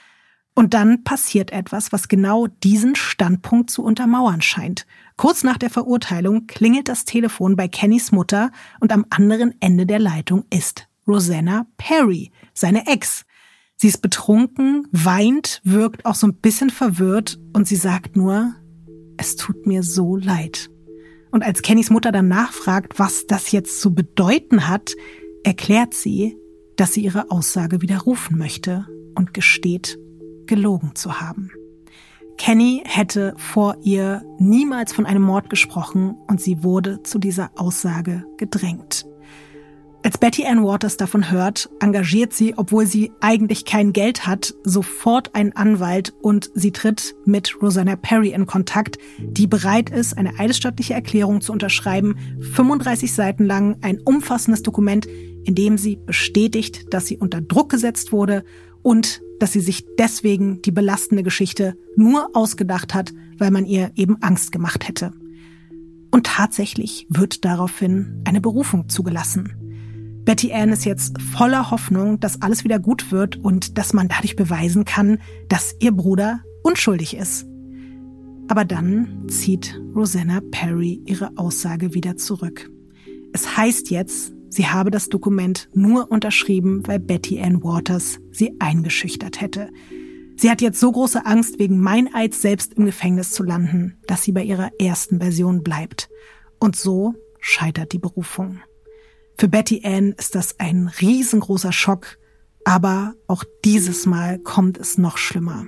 S1: Und dann passiert etwas, was genau diesen Standpunkt zu untermauern scheint. Kurz nach der Verurteilung klingelt das Telefon bei Kennys Mutter und am anderen Ende der Leitung ist Rosanna Perry, seine Ex. Sie ist betrunken, weint, wirkt auch so ein bisschen verwirrt und sie sagt nur, es tut mir so leid. Und als Kennys Mutter dann nachfragt, was das jetzt zu bedeuten hat, erklärt sie, dass sie ihre Aussage widerrufen möchte und gesteht, gelogen zu haben. Kenny hätte vor ihr niemals von einem Mord gesprochen und sie wurde zu dieser Aussage gedrängt. Als Betty Ann Waters davon hört, engagiert sie, obwohl sie eigentlich kein Geld hat, sofort einen Anwalt und sie tritt mit Rosanna Perry in Kontakt, die bereit ist, eine eidesstattliche Erklärung zu unterschreiben, 35 Seiten lang, ein umfassendes Dokument, in dem sie bestätigt, dass sie unter Druck gesetzt wurde und dass sie sich deswegen die belastende Geschichte nur ausgedacht hat, weil man ihr eben Angst gemacht hätte. Und tatsächlich wird daraufhin eine Berufung zugelassen. Betty Ann ist jetzt voller Hoffnung, dass alles wieder gut wird und dass man dadurch beweisen kann, dass ihr Bruder unschuldig ist. Aber dann zieht Rosanna Perry ihre Aussage wieder zurück. Es heißt jetzt, sie habe das Dokument nur unterschrieben, weil Betty Ann Waters sie eingeschüchtert hätte. Sie hat jetzt so große Angst, wegen Meineids selbst im Gefängnis zu landen, dass sie bei ihrer ersten Version bleibt. Und so scheitert die Berufung. Für Betty Ann ist das ein riesengroßer Schock, aber auch dieses Mal kommt es noch schlimmer.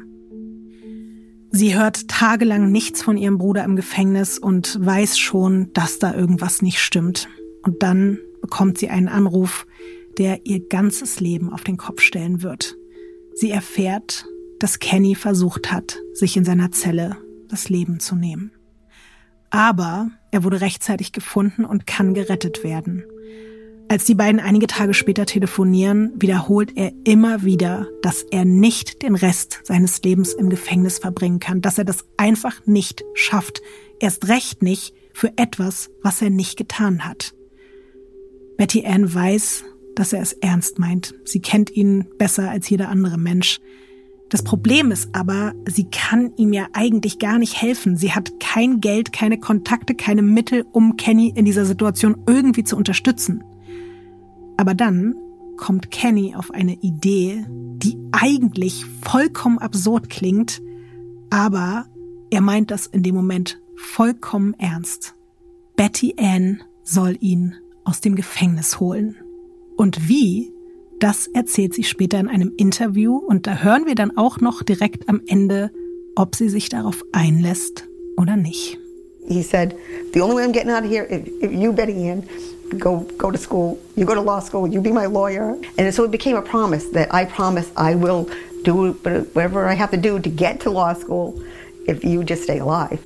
S1: Sie hört tagelang nichts von ihrem Bruder im Gefängnis und weiß schon, dass da irgendwas nicht stimmt. Und dann bekommt sie einen Anruf, der ihr ganzes Leben auf den Kopf stellen wird. Sie erfährt, dass Kenny versucht hat, sich in seiner Zelle das Leben zu nehmen. Aber er wurde rechtzeitig gefunden und kann gerettet werden. Als die beiden einige Tage später telefonieren, wiederholt er immer wieder, dass er nicht den Rest seines Lebens im Gefängnis verbringen kann, dass er das einfach nicht schafft, erst recht nicht für etwas, was er nicht getan hat. Betty Ann weiß, dass er es ernst meint. Sie kennt ihn besser als jeder andere Mensch. Das Problem ist aber, sie kann ihm ja eigentlich gar nicht helfen. Sie hat kein Geld, keine Kontakte, keine Mittel, um Kenny in dieser Situation irgendwie zu unterstützen. Aber dann kommt Kenny auf eine Idee, die eigentlich vollkommen absurd klingt, aber er meint das in dem Moment vollkommen ernst. Betty Ann soll ihn aus dem Gefängnis holen. Und wie, das erzählt sie später in einem Interview und da hören wir dann auch noch direkt am Ende, ob sie sich darauf einlässt oder nicht.
S2: He said, the only way I'm getting out of here, if you, Betty Ann, go to school, you go to law school, you be my lawyer. And so it became a promise that I promise I will do whatever I have to do to get to law school if you just stay alive.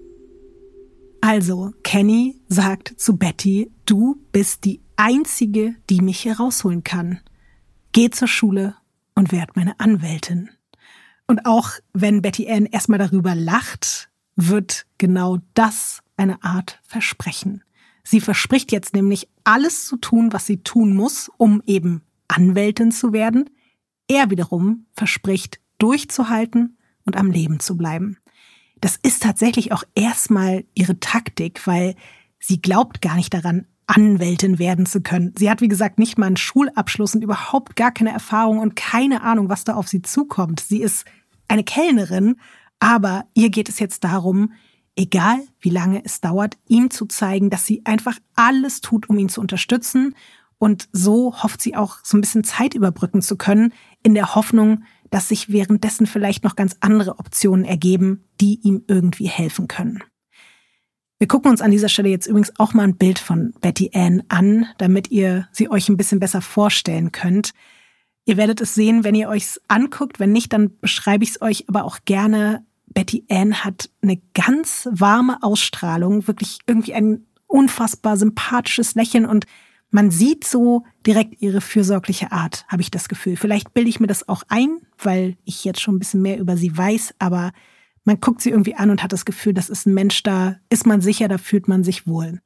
S1: Also, Kenny sagt zu Betty, du bist die Einzige, die mich hier rausholen kann. Geh zur Schule und werd meine Anwältin. Und auch wenn Betty Ann erstmal darüber lacht, wird genau das eine Art Versprechen. Sie verspricht jetzt nämlich, alles zu tun, was sie tun muss, um eben Anwältin zu werden. Er wiederum verspricht, durchzuhalten und am Leben zu bleiben. Das ist tatsächlich auch erstmal ihre Taktik, weil sie glaubt gar nicht daran, Anwältin werden zu können. Sie hat, wie gesagt, nicht mal einen Schulabschluss und überhaupt gar keine Erfahrung und keine Ahnung, was da auf sie zukommt. Sie ist eine Kellnerin, aber ihr geht es jetzt darum, egal wie lange es dauert, ihm zu zeigen, dass sie einfach alles tut, um ihn zu unterstützen. Und so hofft sie auch, so ein bisschen Zeit überbrücken zu können, in der Hoffnung, dass sich währenddessen vielleicht noch ganz andere Optionen ergeben, die ihm irgendwie helfen können. Wir gucken uns an dieser Stelle jetzt übrigens auch mal ein Bild von Betty Ann an, damit ihr sie euch ein bisschen besser vorstellen könnt. Ihr werdet es sehen, wenn ihr euch's anguckt. Wenn nicht, dann beschreibe ich es euch aber auch gerne. Betty Ann hat eine ganz warme Ausstrahlung, wirklich irgendwie ein unfassbar sympathisches Lächeln und man sieht so direkt ihre fürsorgliche Art, habe ich das Gefühl. Vielleicht bilde ich mir das auch ein, weil ich jetzt schon ein bisschen mehr über sie weiß, aber man guckt sie irgendwie an und hat das Gefühl, das ist ein Mensch, da ist man sicher, da fühlt man sich wohl.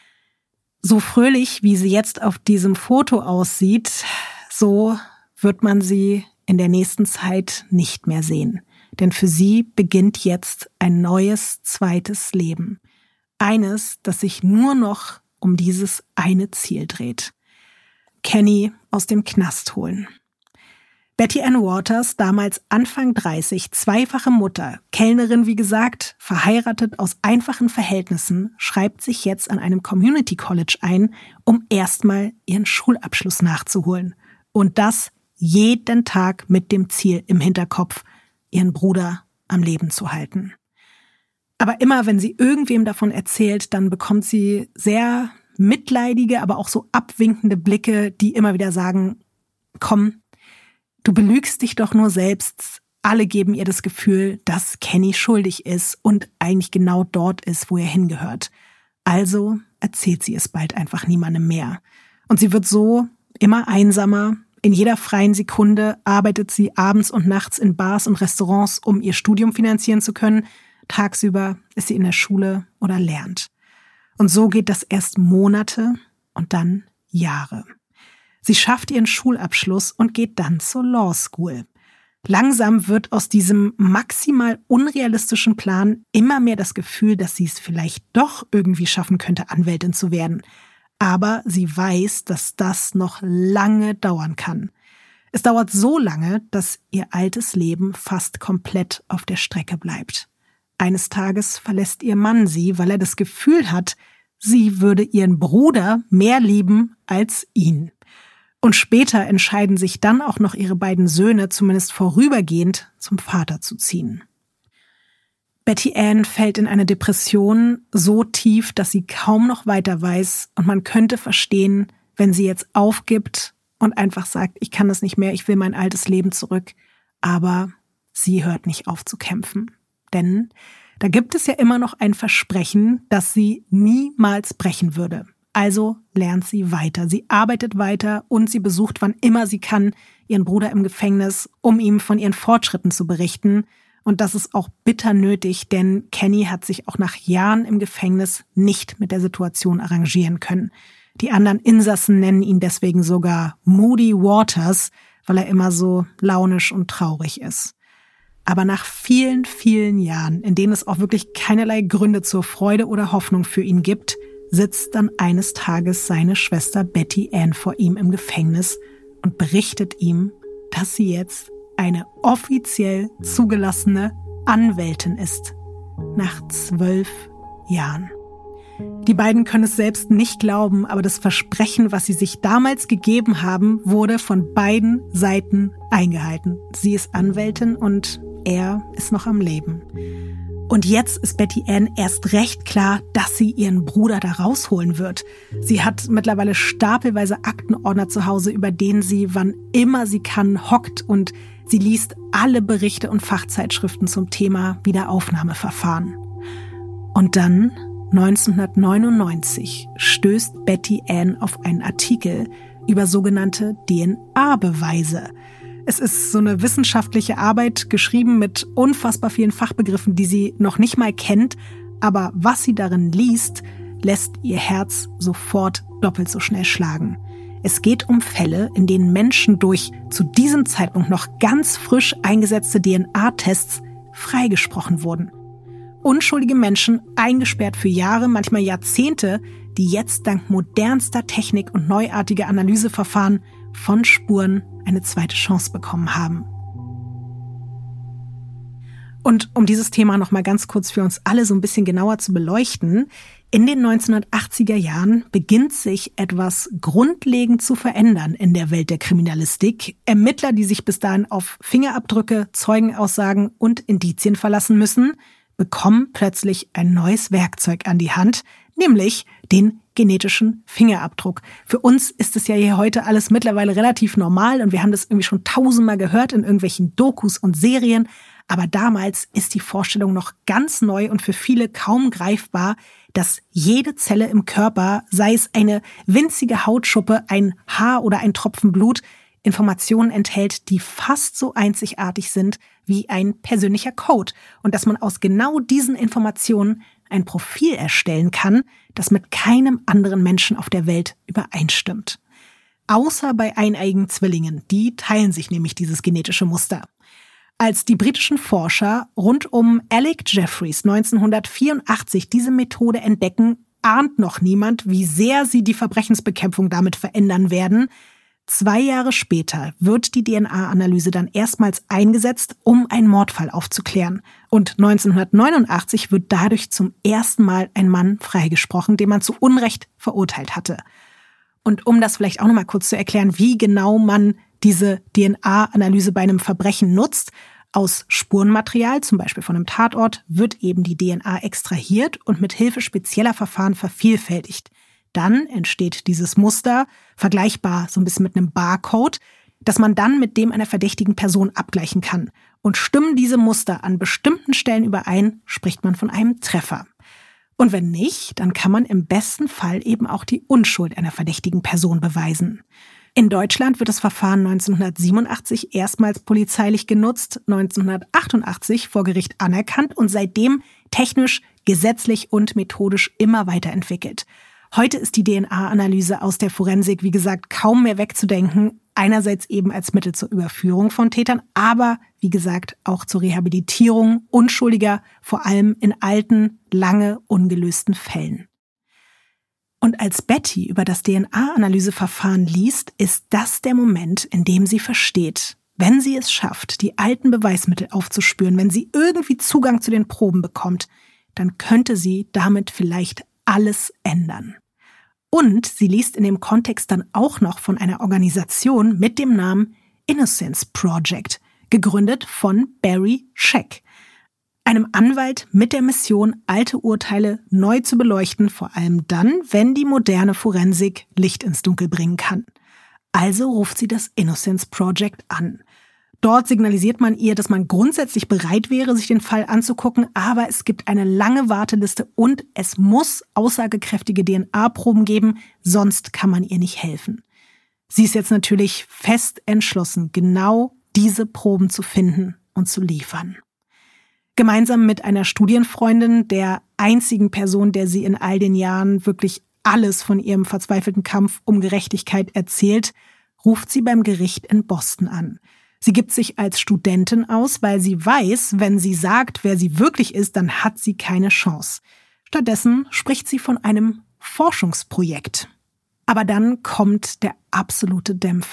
S1: So fröhlich, wie sie jetzt auf diesem Foto aussieht, so wird man sie in der nächsten Zeit nicht mehr sehen. Denn für sie beginnt jetzt ein neues, zweites Leben. Eines, das sich nur noch um dieses eine Ziel dreht. Kenny aus dem Knast holen. Betty Ann Waters, damals Anfang 30, zweifache Mutter, Kellnerin wie gesagt, verheiratet aus einfachen Verhältnissen, schreibt sich jetzt an einem Community College ein, um erstmal ihren Schulabschluss nachzuholen. Und das jeden Tag mit dem Ziel im Hinterkopf, ihren Bruder am Leben zu halten. Aber immer, wenn sie irgendwem davon erzählt, dann bekommt sie sehr mitleidige, aber auch so abwinkende Blicke, die immer wieder sagen, komm, du belügst dich doch nur selbst. Alle geben ihr das Gefühl, dass Kenny schuldig ist und eigentlich genau dort ist, wo er hingehört. Also erzählt sie es bald einfach niemandem mehr. Und sie wird so immer einsamer. In jeder freien Sekunde arbeitet sie abends und nachts in Bars und Restaurants, um ihr Studium finanzieren zu können. Tagsüber ist sie in der Schule oder lernt. Und so geht das erst Monate und dann Jahre. Sie schafft ihren Schulabschluss und geht dann zur Law School. Langsam wird aus diesem maximal unrealistischen Plan immer mehr das Gefühl, dass sie es vielleicht doch irgendwie schaffen könnte, Anwältin zu werden. Aber sie weiß, dass das noch lange dauern kann. Es dauert so lange, dass ihr altes Leben fast komplett auf der Strecke bleibt. Eines Tages verlässt ihr Mann sie, weil er das Gefühl hat, sie würde ihren Bruder mehr lieben als ihn. Und später entscheiden sich dann auch noch ihre beiden Söhne, zumindest vorübergehend, zum Vater zu ziehen. Betty Ann fällt in eine Depression so tief, dass sie kaum noch weiter weiß und man könnte verstehen, wenn sie jetzt aufgibt und einfach sagt, ich kann das nicht mehr, ich will mein altes Leben zurück. Aber sie hört nicht auf zu kämpfen. Denn da gibt es ja immer noch ein Versprechen, das sie niemals brechen würde. Also lernt sie weiter. Sie arbeitet weiter und sie besucht, wann immer sie kann, ihren Bruder im Gefängnis, um ihm von ihren Fortschritten zu berichten. Und das ist auch bitter nötig, denn Kenny hat sich auch nach Jahren im Gefängnis nicht mit der Situation arrangieren können. Die anderen Insassen nennen ihn deswegen sogar Moody Waters, weil er immer so launisch und traurig ist. Aber nach vielen, vielen Jahren, in denen es auch wirklich keinerlei Gründe zur Freude oder Hoffnung für ihn gibt, sitzt dann eines Tages seine Schwester Betty Ann vor ihm im Gefängnis und berichtet ihm, dass sie jetzt eine offiziell zugelassene Anwältin ist. Nach 12 Jahren. Die beiden können es selbst nicht glauben, aber das Versprechen, was sie sich damals gegeben haben, wurde von beiden Seiten eingehalten. Sie ist Anwältin und er ist noch am Leben. Und jetzt ist Betty Ann erst recht klar, dass sie ihren Bruder da rausholen wird. Sie hat mittlerweile stapelweise Aktenordner zu Hause, über denen sie, wann immer sie kann, hockt, und sie liest alle Berichte und Fachzeitschriften zum Thema Wiederaufnahmeverfahren. Und dann 1999 stößt Betty Ann auf einen Artikel über sogenannte DNA-Beweise. Es ist so eine wissenschaftliche Arbeit, geschrieben mit unfassbar vielen Fachbegriffen, die sie noch nicht mal kennt, aber was sie darin liest, lässt ihr Herz sofort doppelt so schnell schlagen. Es geht um Fälle, in denen Menschen durch zu diesem Zeitpunkt noch ganz frisch eingesetzte DNA-Tests freigesprochen wurden. Unschuldige Menschen eingesperrt für Jahre, manchmal Jahrzehnte, die jetzt dank modernster Technik und neuartiger Analyseverfahren von Spuren eine zweite Chance bekommen haben. Und um dieses Thema noch mal ganz kurz für uns alle so ein bisschen genauer zu beleuchten, in den 1980er Jahren beginnt sich etwas grundlegend zu verändern in der Welt der Kriminalistik. Ermittler, die sich bis dahin auf Fingerabdrücke, Zeugenaussagen und Indizien verlassen müssen, bekommen plötzlich ein neues Werkzeug an die Hand, nämlich den genetischen Fingerabdruck. Für uns ist es ja hier heute alles mittlerweile relativ normal und wir haben das irgendwie schon tausendmal gehört in irgendwelchen Dokus und Serien. Aber damals ist die Vorstellung noch ganz neu und für viele kaum greifbar, dass jede Zelle im Körper, sei es eine winzige Hautschuppe, ein Haar oder ein Tropfen Blut, Informationen enthält, die fast so einzigartig sind wie ein persönlicher Code. Und dass man aus genau diesen Informationen ein Profil erstellen kann, das mit keinem anderen Menschen auf der Welt übereinstimmt. Außer bei eineiigen Zwillingen, die teilen sich nämlich dieses genetische Muster. Als die britischen Forscher rund um Alec Jeffreys 1984 diese Methode entdecken, ahnt noch niemand, wie sehr sie die Verbrechensbekämpfung damit verändern werden. 2 Jahre später wird die DNA-Analyse dann erstmals eingesetzt, um einen Mordfall aufzuklären. Und 1989 wird dadurch zum ersten Mal ein Mann freigesprochen, den man zu Unrecht verurteilt hatte. Und um das vielleicht auch noch mal kurz zu erklären, wie genau man diese DNA-Analyse bei einem Verbrechen nutzt: Aus Spurenmaterial, zum Beispiel von einem Tatort, wird eben die DNA extrahiert und mit Hilfe spezieller Verfahren vervielfältigt. Dann entsteht dieses Muster, vergleichbar so ein bisschen mit einem Barcode, das man dann mit dem einer verdächtigen Person abgleichen kann. Und stimmen diese Muster an bestimmten Stellen überein, spricht man von einem Treffer. Und wenn nicht, dann kann man im besten Fall eben auch die Unschuld einer verdächtigen Person beweisen. In Deutschland wird das Verfahren 1987 erstmals polizeilich genutzt, 1988 vor Gericht anerkannt und seitdem technisch, gesetzlich und methodisch immer weiterentwickelt. Heute ist die DNA-Analyse aus der Forensik, wie gesagt, kaum mehr wegzudenken. Einerseits eben als Mittel zur Überführung von Tätern, aber, wie gesagt, auch zur Rehabilitierung Unschuldiger, vor allem in alten, lange ungelösten Fällen. Und als Betty über das DNA-Analyseverfahren liest, ist das der Moment, in dem sie versteht, wenn sie es schafft, die alten Beweismittel aufzuspüren, wenn sie irgendwie Zugang zu den Proben bekommt, dann könnte sie damit vielleicht alles ändern. Und sie liest in dem Kontext dann auch noch von einer Organisation mit dem Namen Innocence Project, gegründet von Barry Scheck, einem Anwalt mit der Mission, alte Urteile neu zu beleuchten, vor allem dann, wenn die moderne Forensik Licht ins Dunkel bringen kann. Also ruft sie das Innocence Project an. Dort signalisiert man ihr, dass man grundsätzlich bereit wäre, sich den Fall anzugucken, aber es gibt eine lange Warteliste und es muss aussagekräftige DNA-Proben geben, sonst kann man ihr nicht helfen. Sie ist jetzt natürlich fest entschlossen, genau diese Proben zu finden und zu liefern. Gemeinsam mit einer Studienfreundin, der einzigen Person, der sie in all den Jahren wirklich alles von ihrem verzweifelten Kampf um Gerechtigkeit erzählt, ruft sie beim Gericht in Boston an. Sie gibt sich als Studentin aus, weil sie weiß, wenn sie sagt, wer sie wirklich ist, dann hat sie keine Chance. Stattdessen spricht sie von einem Forschungsprojekt. Aber dann kommt der absolute Dämpfer.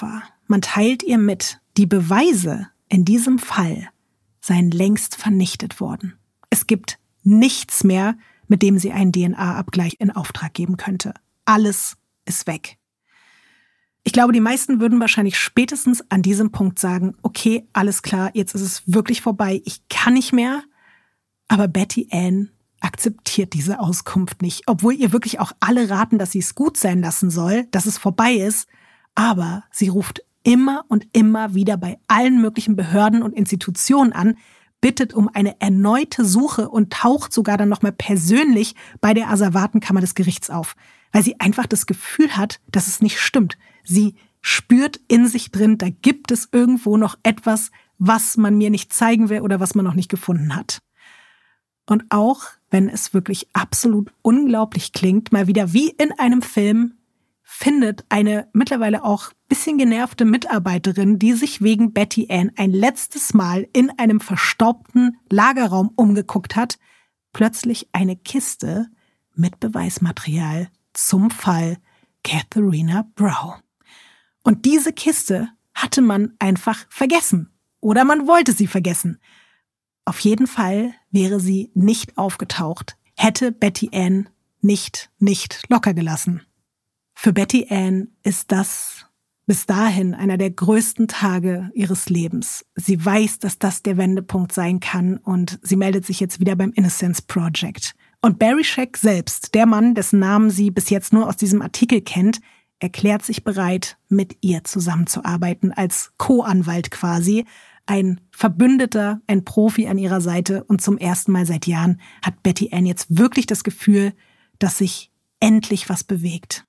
S1: man teilt ihr mit, die Beweise in diesem Fall seien längst vernichtet worden. Es gibt nichts mehr, mit dem sie einen DNA-Abgleich in Auftrag geben könnte. Alles ist weg. Ich glaube, die meisten würden wahrscheinlich spätestens an diesem Punkt sagen, okay, alles klar, jetzt ist es wirklich vorbei, ich kann nicht mehr. Aber Betty Ann akzeptiert diese Auskunft nicht, obwohl ihr wirklich auch alle raten, dass sie es gut sein lassen soll, dass es vorbei ist. Aber sie ruft immer und immer wieder bei allen möglichen Behörden und Institutionen an, bittet um eine erneute Suche und taucht sogar dann nochmal persönlich bei der Asservatenkammer des Gerichts auf, weil sie einfach das Gefühl hat, dass es nicht stimmt. Sie spürt in sich drin, da gibt es irgendwo noch etwas, was man mir nicht zeigen will oder was man noch nicht gefunden hat. Und auch wenn es wirklich absolut unglaublich klingt, mal wieder wie in einem Film, findet eine mittlerweile auch bisschen genervte Mitarbeiterin, die sich wegen Betty Ann ein letztes Mal in einem verstaubten Lagerraum umgeguckt hat, plötzlich eine Kiste mit Beweismaterial zum Fall Katharina Brough. Und diese Kiste hatte man einfach vergessen. Oder man wollte sie vergessen. Auf jeden Fall wäre sie nicht aufgetaucht, hätte Betty Ann nicht locker gelassen. Für Betty Ann ist das bis dahin einer der größten Tage ihres Lebens. Sie weiß, dass das der Wendepunkt sein kann und sie meldet sich jetzt wieder beim Innocence Project. Und Barry Scheck selbst, der Mann, dessen Namen sie bis jetzt nur aus diesem Artikel kennt, erklärt sich bereit, mit ihr zusammenzuarbeiten, als Co-Anwalt quasi. Ein Verbündeter, ein Profi an ihrer Seite und zum ersten Mal seit Jahren hat Betty Ann jetzt wirklich das Gefühl, dass sich endlich was bewegt.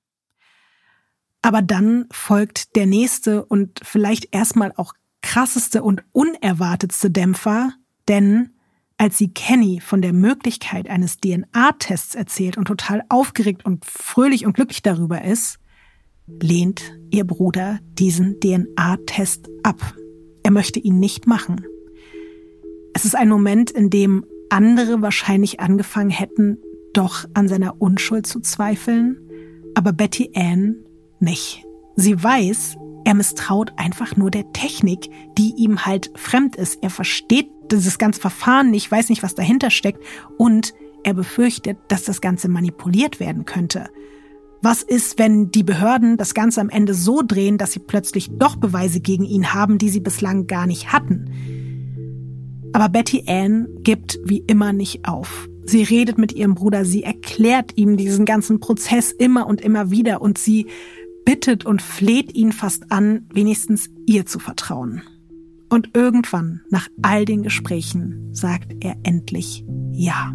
S1: Aber dann folgt der nächste und vielleicht erstmal auch krasseste und unerwartetste Dämpfer, denn als sie Kenny von der Möglichkeit eines DNA-Tests erzählt und total aufgeregt und fröhlich und glücklich darüber ist, lehnt ihr Bruder diesen DNA-Test ab. Er möchte ihn nicht machen. Es ist ein Moment, in dem andere wahrscheinlich angefangen hätten, doch an seiner Unschuld zu zweifeln, aber Betty Ann nicht. Sie weiß, er misstraut einfach nur der Technik, die ihm halt fremd ist. Er versteht dieses ganze Verfahren nicht, weiß nicht, was dahinter steckt und er befürchtet, dass das Ganze manipuliert werden könnte. Was ist, wenn die Behörden das Ganze am Ende so drehen, dass sie plötzlich doch Beweise gegen ihn haben, die sie bislang gar nicht hatten? Aber Betty Ann gibt wie immer nicht auf. Sie redet mit ihrem Bruder, sie erklärt ihm diesen ganzen Prozess immer und immer wieder und sie bittet und fleht ihn fast an, wenigstens ihr zu vertrauen. Und irgendwann, nach all den Gesprächen, sagt er endlich ja.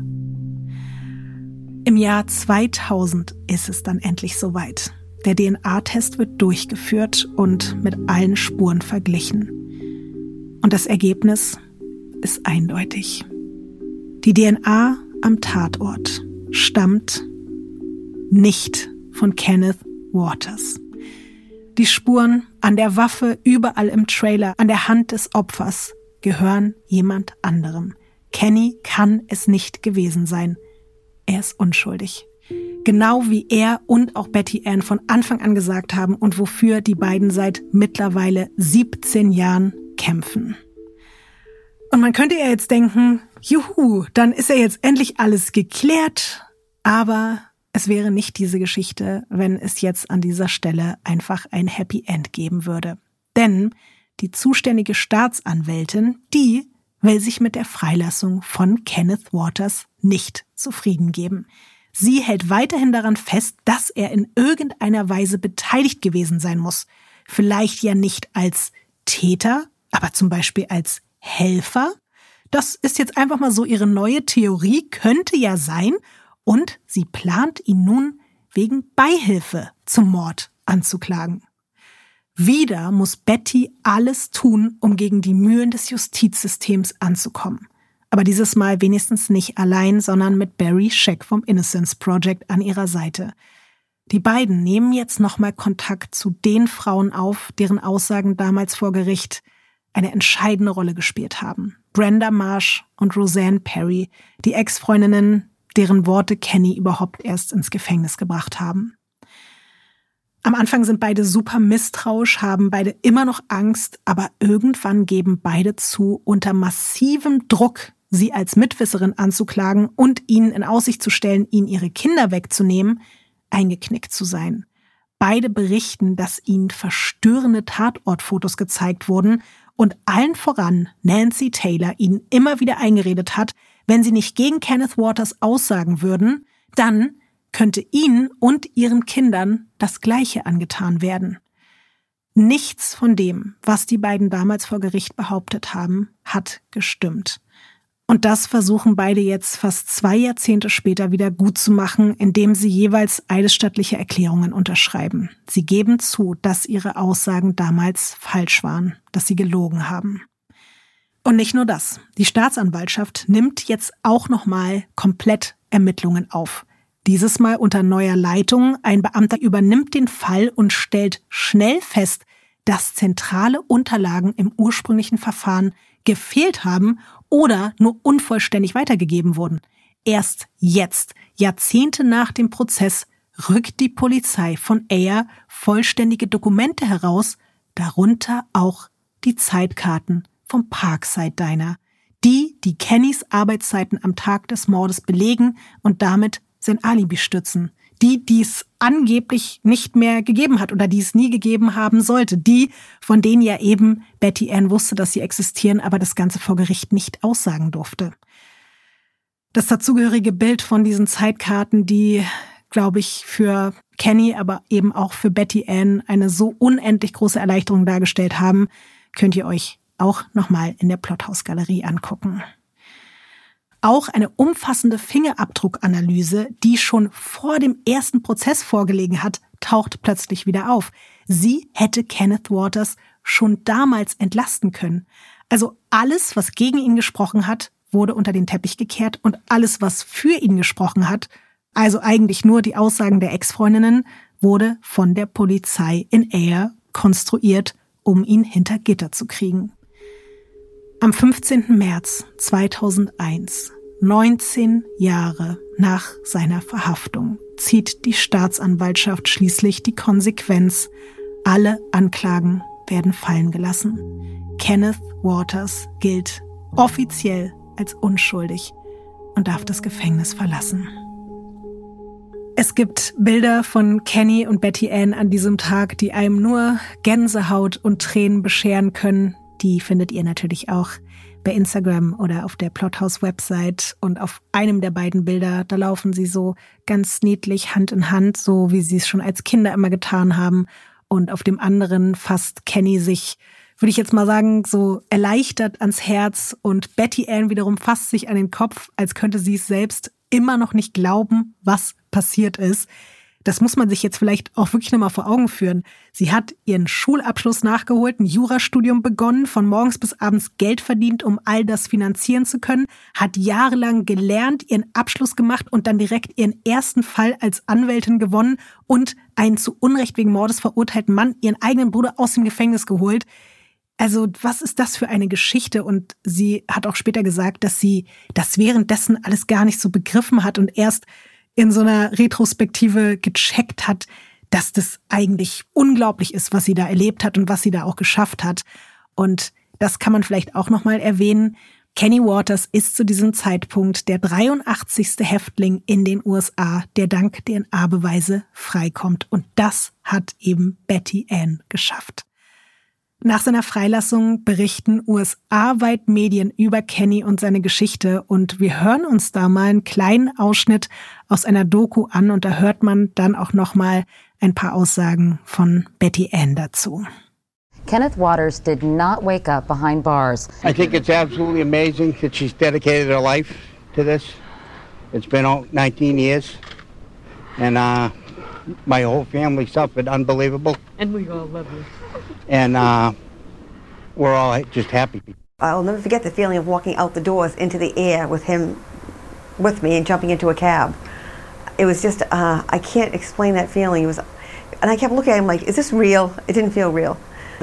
S1: Im Jahr 2000 ist es dann endlich soweit. Der DNA-Test wird durchgeführt und mit allen Spuren verglichen. Und das Ergebnis ist eindeutig. Die DNA am Tatort stammt nicht von Kenneth Waters. Die Spuren an der Waffe, überall im Trailer, an der Hand des Opfers gehören jemand anderem. Kenny kann es nicht gewesen sein. Er ist unschuldig. Genau wie er und auch Betty Ann von Anfang an gesagt haben und wofür die beiden seit mittlerweile 17 Jahren kämpfen. Und man könnte ja jetzt denken, juhu, dann ist ja jetzt endlich alles geklärt. Aber es wäre nicht diese Geschichte, wenn es jetzt an dieser Stelle einfach ein Happy End geben würde. Denn die zuständige Staatsanwältin, die will sich mit der Freilassung von Kenneth Waters nicht zufrieden geben. Sie hält weiterhin daran fest, dass er in irgendeiner Weise beteiligt gewesen sein muss. Vielleicht ja nicht als Täter, aber zum Beispiel als Helfer. Das ist jetzt einfach mal so ihre neue Theorie, könnte ja sein. Und sie plant, ihn nun wegen Beihilfe zum Mord anzuklagen. Wieder muss Betty alles tun, um gegen die Mühlen des Justizsystems anzukommen. Aber dieses Mal wenigstens nicht allein, sondern mit Barry Scheck vom Innocence Project an ihrer Seite. Die beiden nehmen jetzt nochmal Kontakt zu den Frauen auf, deren Aussagen damals vor Gericht eine entscheidende Rolle gespielt haben. Brenda Marsh und Roseanne Perry, die Ex-Freundinnen, deren Worte Kenny überhaupt erst ins Gefängnis gebracht haben. Am Anfang sind beide super misstrauisch, haben beide immer noch Angst, aber irgendwann geben beide zu, unter massivem Druck sie als Mitwisserin anzuklagen und ihnen in Aussicht zu stellen, ihnen ihre Kinder wegzunehmen, eingeknickt zu sein. Beide berichten, dass ihnen verstörende Tatortfotos gezeigt wurden und allen voran Nancy Taylor ihnen immer wieder eingeredet hat, wenn sie nicht gegen Kenneth Waters aussagen würden, dann könnte ihnen und ihren Kindern das Gleiche angetan werden. Nichts von dem, was die beiden damals vor Gericht behauptet haben, hat gestimmt. Und das versuchen beide jetzt fast 2 Jahrzehnte später wieder gut zu machen, indem sie jeweils eidesstattliche Erklärungen unterschreiben. Sie geben zu, dass ihre Aussagen damals falsch waren, dass sie gelogen haben. Und nicht nur das. Die Staatsanwaltschaft nimmt jetzt auch nochmal komplett Ermittlungen auf. Dieses Mal unter neuer Leitung. Ein Beamter übernimmt den Fall und stellt schnell fest, dass zentrale Unterlagen im ursprünglichen Verfahren gefehlt haben oder nur unvollständig weitergegeben wurden. Erst jetzt, Jahrzehnte nach dem Prozess, rückt die Polizei von Ayer vollständige Dokumente heraus, darunter auch die Zeitkarten vom Parkside Diner, die Kennys Arbeitszeiten am Tag des Mordes belegen und damit sein Alibi stützen. Die es angeblich nicht mehr gegeben hat oder die es nie gegeben haben sollte. Die, von denen ja eben Betty Ann wusste, dass sie existieren, aber das Ganze vor Gericht nicht aussagen durfte. Das dazugehörige Bild von diesen Zeitkarten, die, glaube ich, für Kenny, aber eben auch für Betty Ann eine so unendlich große Erleichterung dargestellt haben, könnt ihr euch auch nochmal in der Plothouse-Galerie angucken. Auch eine umfassende Fingerabdruckanalyse, die schon vor dem ersten Prozess vorgelegen hat, taucht plötzlich wieder auf. Sie hätte Kenneth Waters schon damals entlasten können. Also alles, was gegen ihn gesprochen hat, wurde unter den Teppich gekehrt und alles, was für ihn gesprochen hat, also eigentlich nur die Aussagen der Ex-Freundinnen, wurde von der Polizei in Ayer konstruiert, um ihn hinter Gitter zu kriegen. Am 15. März 2001, 19 Jahre nach seiner Verhaftung, zieht die Staatsanwaltschaft schließlich die Konsequenz. Alle Anklagen werden fallen gelassen. Kenneth Waters gilt offiziell als unschuldig und darf das Gefängnis verlassen. Es gibt Bilder von Kenny und Betty Ann an diesem Tag, die einem nur Gänsehaut und Tränen bescheren können. Die findet ihr natürlich auch bei Instagram oder auf der Plothouse-Website. Und auf einem der beiden Bilder, da laufen sie so ganz niedlich Hand in Hand, so wie sie es schon als Kinder immer getan haben. Und auf dem anderen fasst Kenny sich, würde ich jetzt mal sagen, so erleichtert ans Herz. Und Betty Ann wiederum fasst sich an den Kopf, als könnte sie es selbst immer noch nicht glauben, was passiert ist. Das muss man sich jetzt vielleicht auch wirklich nochmal vor Augen führen. Sie hat ihren Schulabschluss nachgeholt, ein Jurastudium begonnen, von morgens bis abends Geld verdient, um all das finanzieren zu können, hat jahrelang gelernt, ihren Abschluss gemacht und dann direkt ihren ersten Fall als Anwältin gewonnen und einen zu Unrecht wegen Mordes verurteilten Mann, ihren eigenen Bruder, aus dem Gefängnis geholt. Also was ist das für eine Geschichte? Und sie hat auch später gesagt, dass sie das währenddessen alles gar nicht so begriffen hat und erst in so einer Retrospektive gecheckt hat, dass das eigentlich unglaublich ist, was sie da erlebt hat und was sie da auch geschafft hat. Und das kann man vielleicht auch nochmal erwähnen. Kenny Waters ist zu diesem Zeitpunkt der 83. Häftling in den USA, der dank DNA-Beweise freikommt. Und das hat eben Betty Ann geschafft. Nach seiner Freilassung berichten USA-weit Medien über Kenny und seine Geschichte und wir hören uns da mal einen kleinen Ausschnitt aus einer Doku an und da hört man dann auch noch mal ein paar Aussagen von Betty Ann dazu.
S3: Kenneth Waters did not wake up behind bars.
S4: I think it's absolutely amazing that she's dedicated her life to this. It's been 19 years and my whole family suffered unbelievable.
S5: And we all love you.
S4: And we're all just happy.
S2: I'll never forget the feeling of walking out the doors into the air with him with me and jumping into a cab. It was just, I can't explain that feeling. It was, and I kept looking at him like, is this real? It didn't feel real.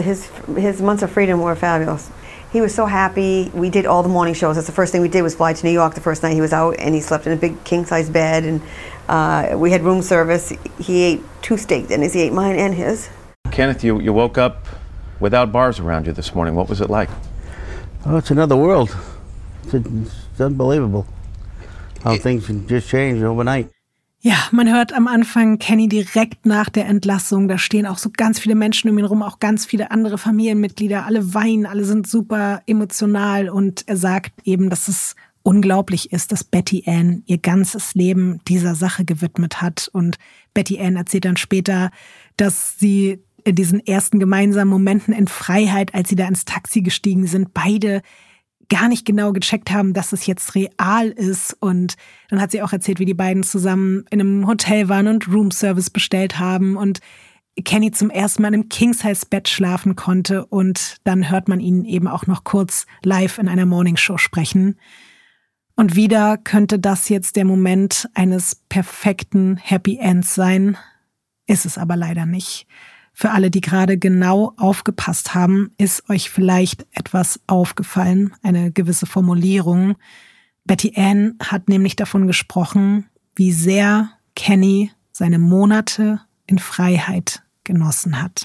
S2: His months of freedom were fabulous. He was so happy. We did all the morning shows. That's the first thing we did was fly to New York the first night he was out, and he slept in a big king-size bed. And We had room service. He ate 2 steak dinners. He ate mine and his.
S5: Kenneth, you woke up without bars around you this morning. What was it like?
S4: Oh, it's another world. It's unbelievable how things can just change overnight.
S1: Ja, man hört am Anfang Kenny direkt nach der Entlassung. Da stehen auch so ganz viele Menschen um ihn rum, auch ganz viele andere Familienmitglieder. Alle weinen, alle sind super emotional. Und er sagt eben, dass es unglaublich ist, dass Betty Ann ihr ganzes Leben dieser Sache gewidmet hat. Und Betty Ann erzählt dann später, dass sie in diesen ersten gemeinsamen Momenten in Freiheit, als sie da ins Taxi gestiegen sind, beide gar nicht genau gecheckt haben, dass es jetzt real ist. Und dann hat sie auch erzählt, wie die beiden zusammen in einem Hotel waren und Roomservice bestellt haben und Kenny zum ersten Mal in einem King-Size-Bett schlafen konnte. Und dann hört man ihn eben auch noch kurz live in einer Morningshow sprechen. Und wieder könnte das jetzt der Moment eines perfekten Happy Ends sein. Ist es aber leider nicht. Für alle, die gerade genau aufgepasst haben, ist euch vielleicht etwas aufgefallen, eine gewisse Formulierung. Betty Ann hat nämlich davon gesprochen, wie sehr Kenny seine Monate in Freiheit genossen hat.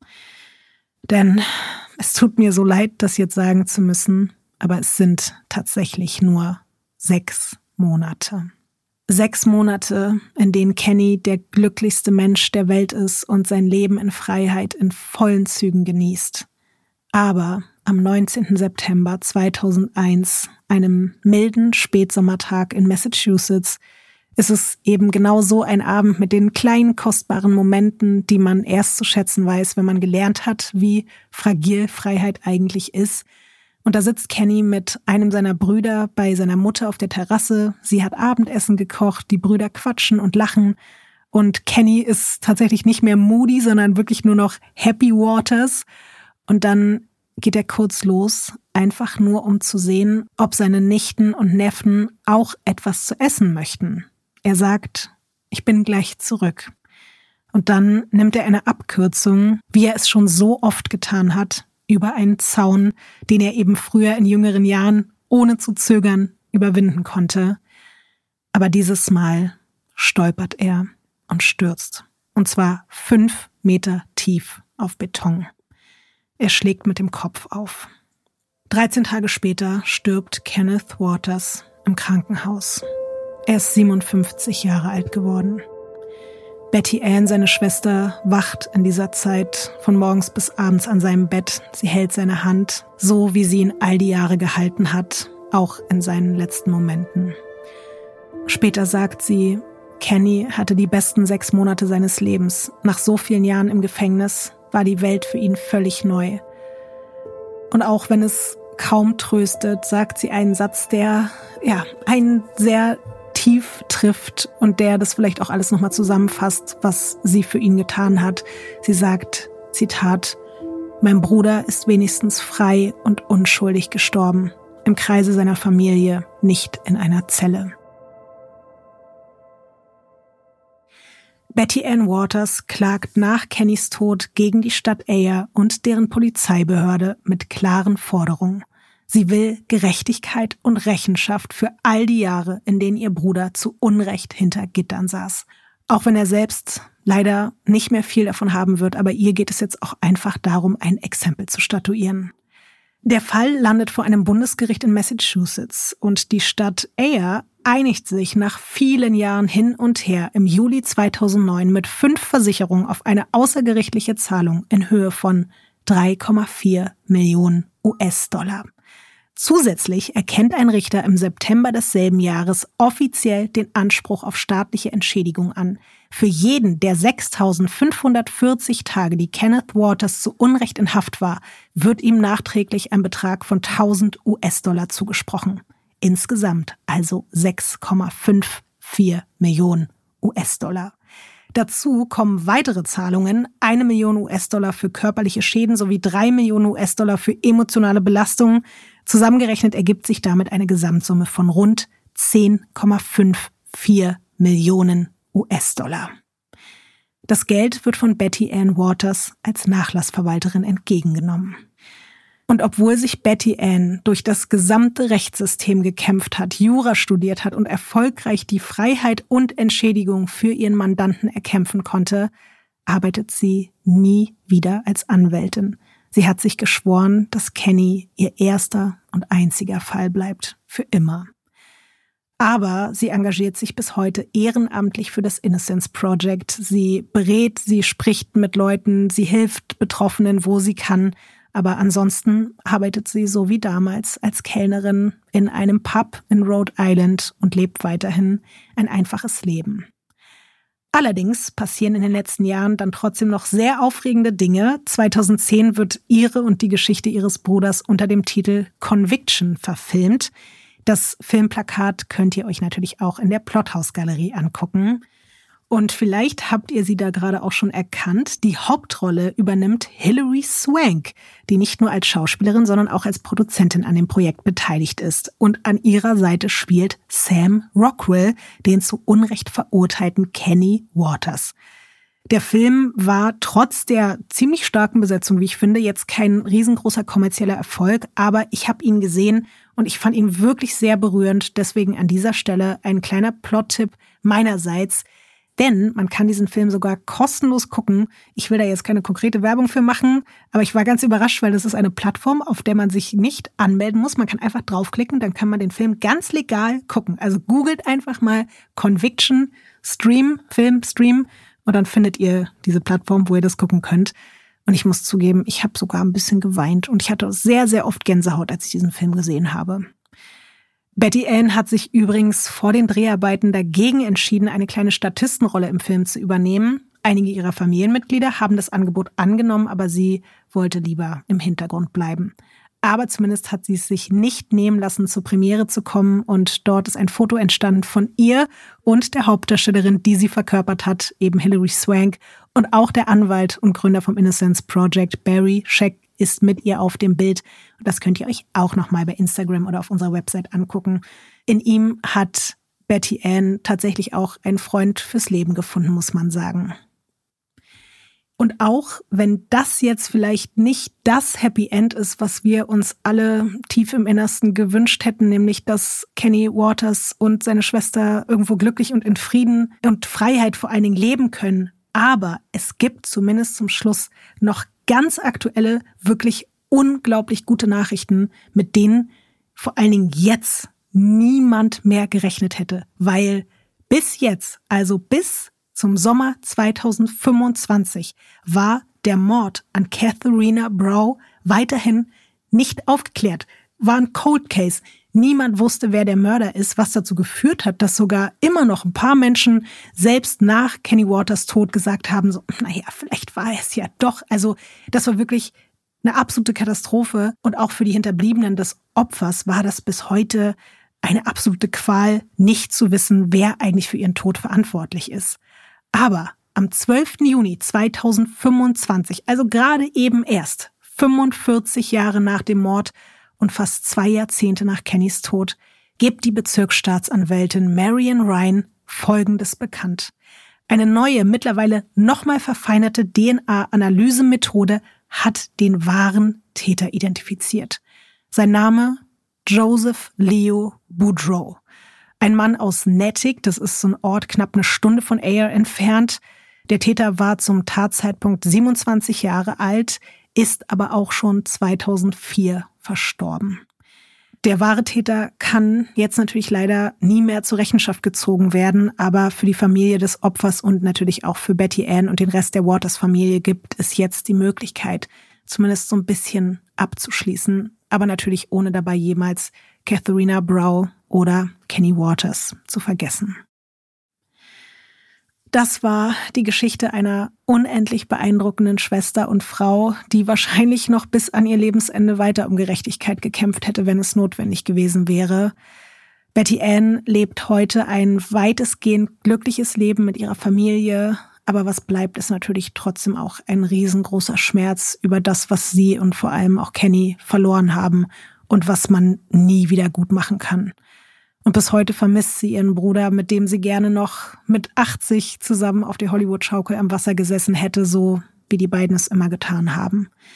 S1: Denn es tut mir so leid, das jetzt sagen zu müssen, aber es sind tatsächlich nur 6 Monate. 6 Monate, in denen Kenny der glücklichste Mensch der Welt ist und sein Leben in Freiheit in vollen Zügen genießt. Aber am 19. September 2001, einem milden Spätsommertag in Massachusetts, ist es eben genau so ein Abend mit den kleinen, kostbaren Momenten, die man erst zu schätzen weiß, wenn man gelernt hat, wie fragil Freiheit eigentlich ist. Und da sitzt Kenny mit einem seiner Brüder bei seiner Mutter auf der Terrasse. Sie hat Abendessen gekocht, die Brüder quatschen und lachen. Und Kenny ist tatsächlich nicht mehr Moody, sondern wirklich nur noch Happy Waters. Und dann geht er kurz los, einfach nur um zu sehen, ob seine Nichten und Neffen auch etwas zu essen möchten. Er sagt, ich bin gleich zurück. Und dann nimmt er eine Abkürzung, wie er es schon so oft getan hat, über einen Zaun, den er eben früher in jüngeren Jahren ohne zu zögern überwinden konnte. Aber dieses Mal stolpert er und stürzt. Und zwar 5 Meter tief auf Beton. Er schlägt mit dem Kopf auf. 13 Tage später stirbt Kenneth Waters im Krankenhaus. Er ist 57 Jahre alt geworden. Betty Ann, seine Schwester, wacht in dieser Zeit von morgens bis abends an seinem Bett. Sie hält seine Hand, so wie sie ihn all die Jahre gehalten hat, auch in seinen letzten Momenten. Später sagt sie, Kenny hatte die besten 6 Monate seines Lebens. Nach so vielen Jahren im Gefängnis war die Welt für ihn völlig neu. Und auch wenn es kaum tröstet, sagt sie einen Satz, der einen sehr tief trifft und der das vielleicht auch alles nochmal zusammenfasst, was sie für ihn getan hat. Sie sagt, Zitat, mein Bruder ist wenigstens frei und unschuldig gestorben, im Kreise seiner Familie, nicht in einer Zelle. Betty Ann Waters klagt nach Kennys Tod gegen die Stadt Ayer und deren Polizeibehörde mit klaren Forderungen. Sie will Gerechtigkeit und Rechenschaft für all die Jahre, in denen ihr Bruder zu Unrecht hinter Gittern saß. Auch wenn er selbst leider nicht mehr viel davon haben wird, aber ihr geht es jetzt auch einfach darum, ein Exempel zu statuieren. Der Fall landet vor einem Bundesgericht in Massachusetts und die Stadt Ayer einigt sich nach vielen Jahren hin und her im Juli 2009 mit 5 Versicherungen auf eine außergerichtliche Zahlung in Höhe von 3,4 Millionen US-Dollar. Zusätzlich erkennt ein Richter im September desselben Jahres offiziell den Anspruch auf staatliche Entschädigung an. Für jeden der 6.540 Tage, die Kenneth Waters zu Unrecht in Haft war, wird ihm nachträglich ein Betrag von 1.000 US-Dollar zugesprochen. Insgesamt also 6,54 Millionen US-Dollar. Dazu kommen weitere Zahlungen, 1 Million US-Dollar für körperliche Schäden sowie 3 Millionen US-Dollar für emotionale Belastungen. Zusammengerechnet ergibt sich damit eine Gesamtsumme von rund 10,54 Millionen US-Dollar. Das Geld wird von Betty Ann Waters als Nachlassverwalterin entgegengenommen. Und obwohl sich Betty Ann durch das gesamte Rechtssystem gekämpft hat, Jura studiert hat und erfolgreich die Freiheit und Entschädigung für ihren Mandanten erkämpfen konnte, arbeitet sie nie wieder als Anwältin. Sie hat sich geschworen, dass Kenny ihr erster und einziger Fall bleibt, für immer. Aber sie engagiert sich bis heute ehrenamtlich für das Innocence Project. Sie berät, sie spricht mit Leuten, sie hilft Betroffenen, wo sie kann. Aber ansonsten arbeitet sie so wie damals als Kellnerin in einem Pub in Rhode Island und lebt weiterhin ein einfaches Leben. Allerdings passieren in den letzten Jahren dann trotzdem noch sehr aufregende Dinge. 2010 wird ihre und die Geschichte ihres Bruders unter dem Titel Conviction verfilmt. Das Filmplakat könnt ihr euch natürlich auch in der Plothouse-Galerie angucken. Und vielleicht habt ihr sie da gerade auch schon erkannt. Die Hauptrolle übernimmt Hilary Swank, die nicht nur als Schauspielerin, sondern auch als Produzentin an dem Projekt beteiligt ist. Und an ihrer Seite spielt Sam Rockwell, den zu Unrecht verurteilten Kenny Waters. Der Film war trotz der ziemlich starken Besetzung, wie ich finde, jetzt kein riesengroßer kommerzieller Erfolg, aber ich habe ihn gesehen und ich fand ihn wirklich sehr berührend. Deswegen an dieser Stelle ein kleiner Plot-Tipp meinerseits. Denn man kann diesen Film sogar kostenlos gucken. Ich will da jetzt keine konkrete Werbung für machen, aber ich war ganz überrascht, weil das ist eine Plattform, auf der man sich nicht anmelden muss. Man kann einfach draufklicken, dann kann man den Film ganz legal gucken. Also googelt einfach mal Conviction, Film, Stream und dann findet ihr diese Plattform, wo ihr das gucken könnt. Und ich muss zugeben, ich habe sogar ein bisschen geweint und ich hatte sehr, sehr oft Gänsehaut, als ich diesen Film gesehen habe. Betty Ann hat sich übrigens vor den Dreharbeiten dagegen entschieden, eine kleine Statistenrolle im Film zu übernehmen. Einige ihrer Familienmitglieder haben das Angebot angenommen, aber sie wollte lieber im Hintergrund bleiben. Aber zumindest hat sie es sich nicht nehmen lassen, zur Premiere zu kommen. Und dort ist ein Foto entstanden von ihr und der Hauptdarstellerin, die sie verkörpert hat, eben Hilary Swank. Und auch der Anwalt und Gründer vom Innocence Project, Barry Scheck, ist mit ihr auf dem Bild. Und das könnt ihr euch auch nochmal bei Instagram oder auf unserer Website angucken. In ihm hat Betty Ann tatsächlich auch einen Freund fürs Leben gefunden, muss man sagen. Und auch wenn das jetzt vielleicht nicht das Happy End ist, was wir uns alle tief im Innersten gewünscht hätten, nämlich dass Kenny Waters und seine Schwester irgendwo glücklich und in Frieden und Freiheit vor allen Dingen leben können. Aber es gibt zumindest zum Schluss noch ganz aktuelle, wirklich unglaublich gute Nachrichten, mit denen vor allen Dingen jetzt niemand mehr gerechnet hätte. Weil bis jetzt, also bis zum Sommer 2025, war der Mord an Katharina Brow weiterhin nicht aufgeklärt. War ein Cold Case. Niemand wusste, wer der Mörder ist, was dazu geführt hat, dass sogar immer noch ein paar Menschen selbst nach Kenny Waters Tod gesagt haben, so, naja, vielleicht war es ja doch. Also das war wirklich eine absolute Katastrophe. Und auch für die Hinterbliebenen des Opfers war das bis heute eine absolute Qual, nicht zu wissen, wer eigentlich für ihren Tod verantwortlich ist. Aber am 12. Juni 2025, also gerade eben erst 45 Jahre nach dem Mord und fast 2 Jahrzehnte nach Kennys Tod, gibt die Bezirksstaatsanwältin Marian Ryan Folgendes bekannt. Eine neue, mittlerweile nochmal verfeinerte DNA-Analysemethode hat den wahren Täter identifiziert. Sein Name? Joseph Leo Boudreau. Ein Mann aus Natick, das ist so ein Ort knapp eine Stunde von Ayer entfernt. Der Täter war zum Tatzeitpunkt 27 Jahre alt, ist aber auch schon 2004 verstorben. Der wahre Täter kann jetzt natürlich leider nie mehr zur Rechenschaft gezogen werden, aber für die Familie des Opfers und natürlich auch für Betty Ann und den Rest der Waters-Familie gibt es jetzt die Möglichkeit, zumindest so ein bisschen abzuschließen, aber natürlich ohne dabei jemals Katharina Brow oder Kenny Waters zu vergessen. Das war die Geschichte einer unendlich beeindruckenden Schwester und Frau, die wahrscheinlich noch bis an ihr Lebensende weiter um Gerechtigkeit gekämpft hätte, wenn es notwendig gewesen wäre. Betty Ann lebt heute ein weitestgehend glückliches Leben mit ihrer Familie, aber was bleibt, ist natürlich trotzdem auch ein riesengroßer Schmerz über das, was sie und vor allem auch Kenny verloren haben und was man nie wieder gut machen kann. Und bis heute vermisst sie ihren Bruder, mit dem sie gerne noch mit 80 zusammen auf der Hollywood-Schaukel am Wasser gesessen hätte, so wie die beiden es immer getan haben.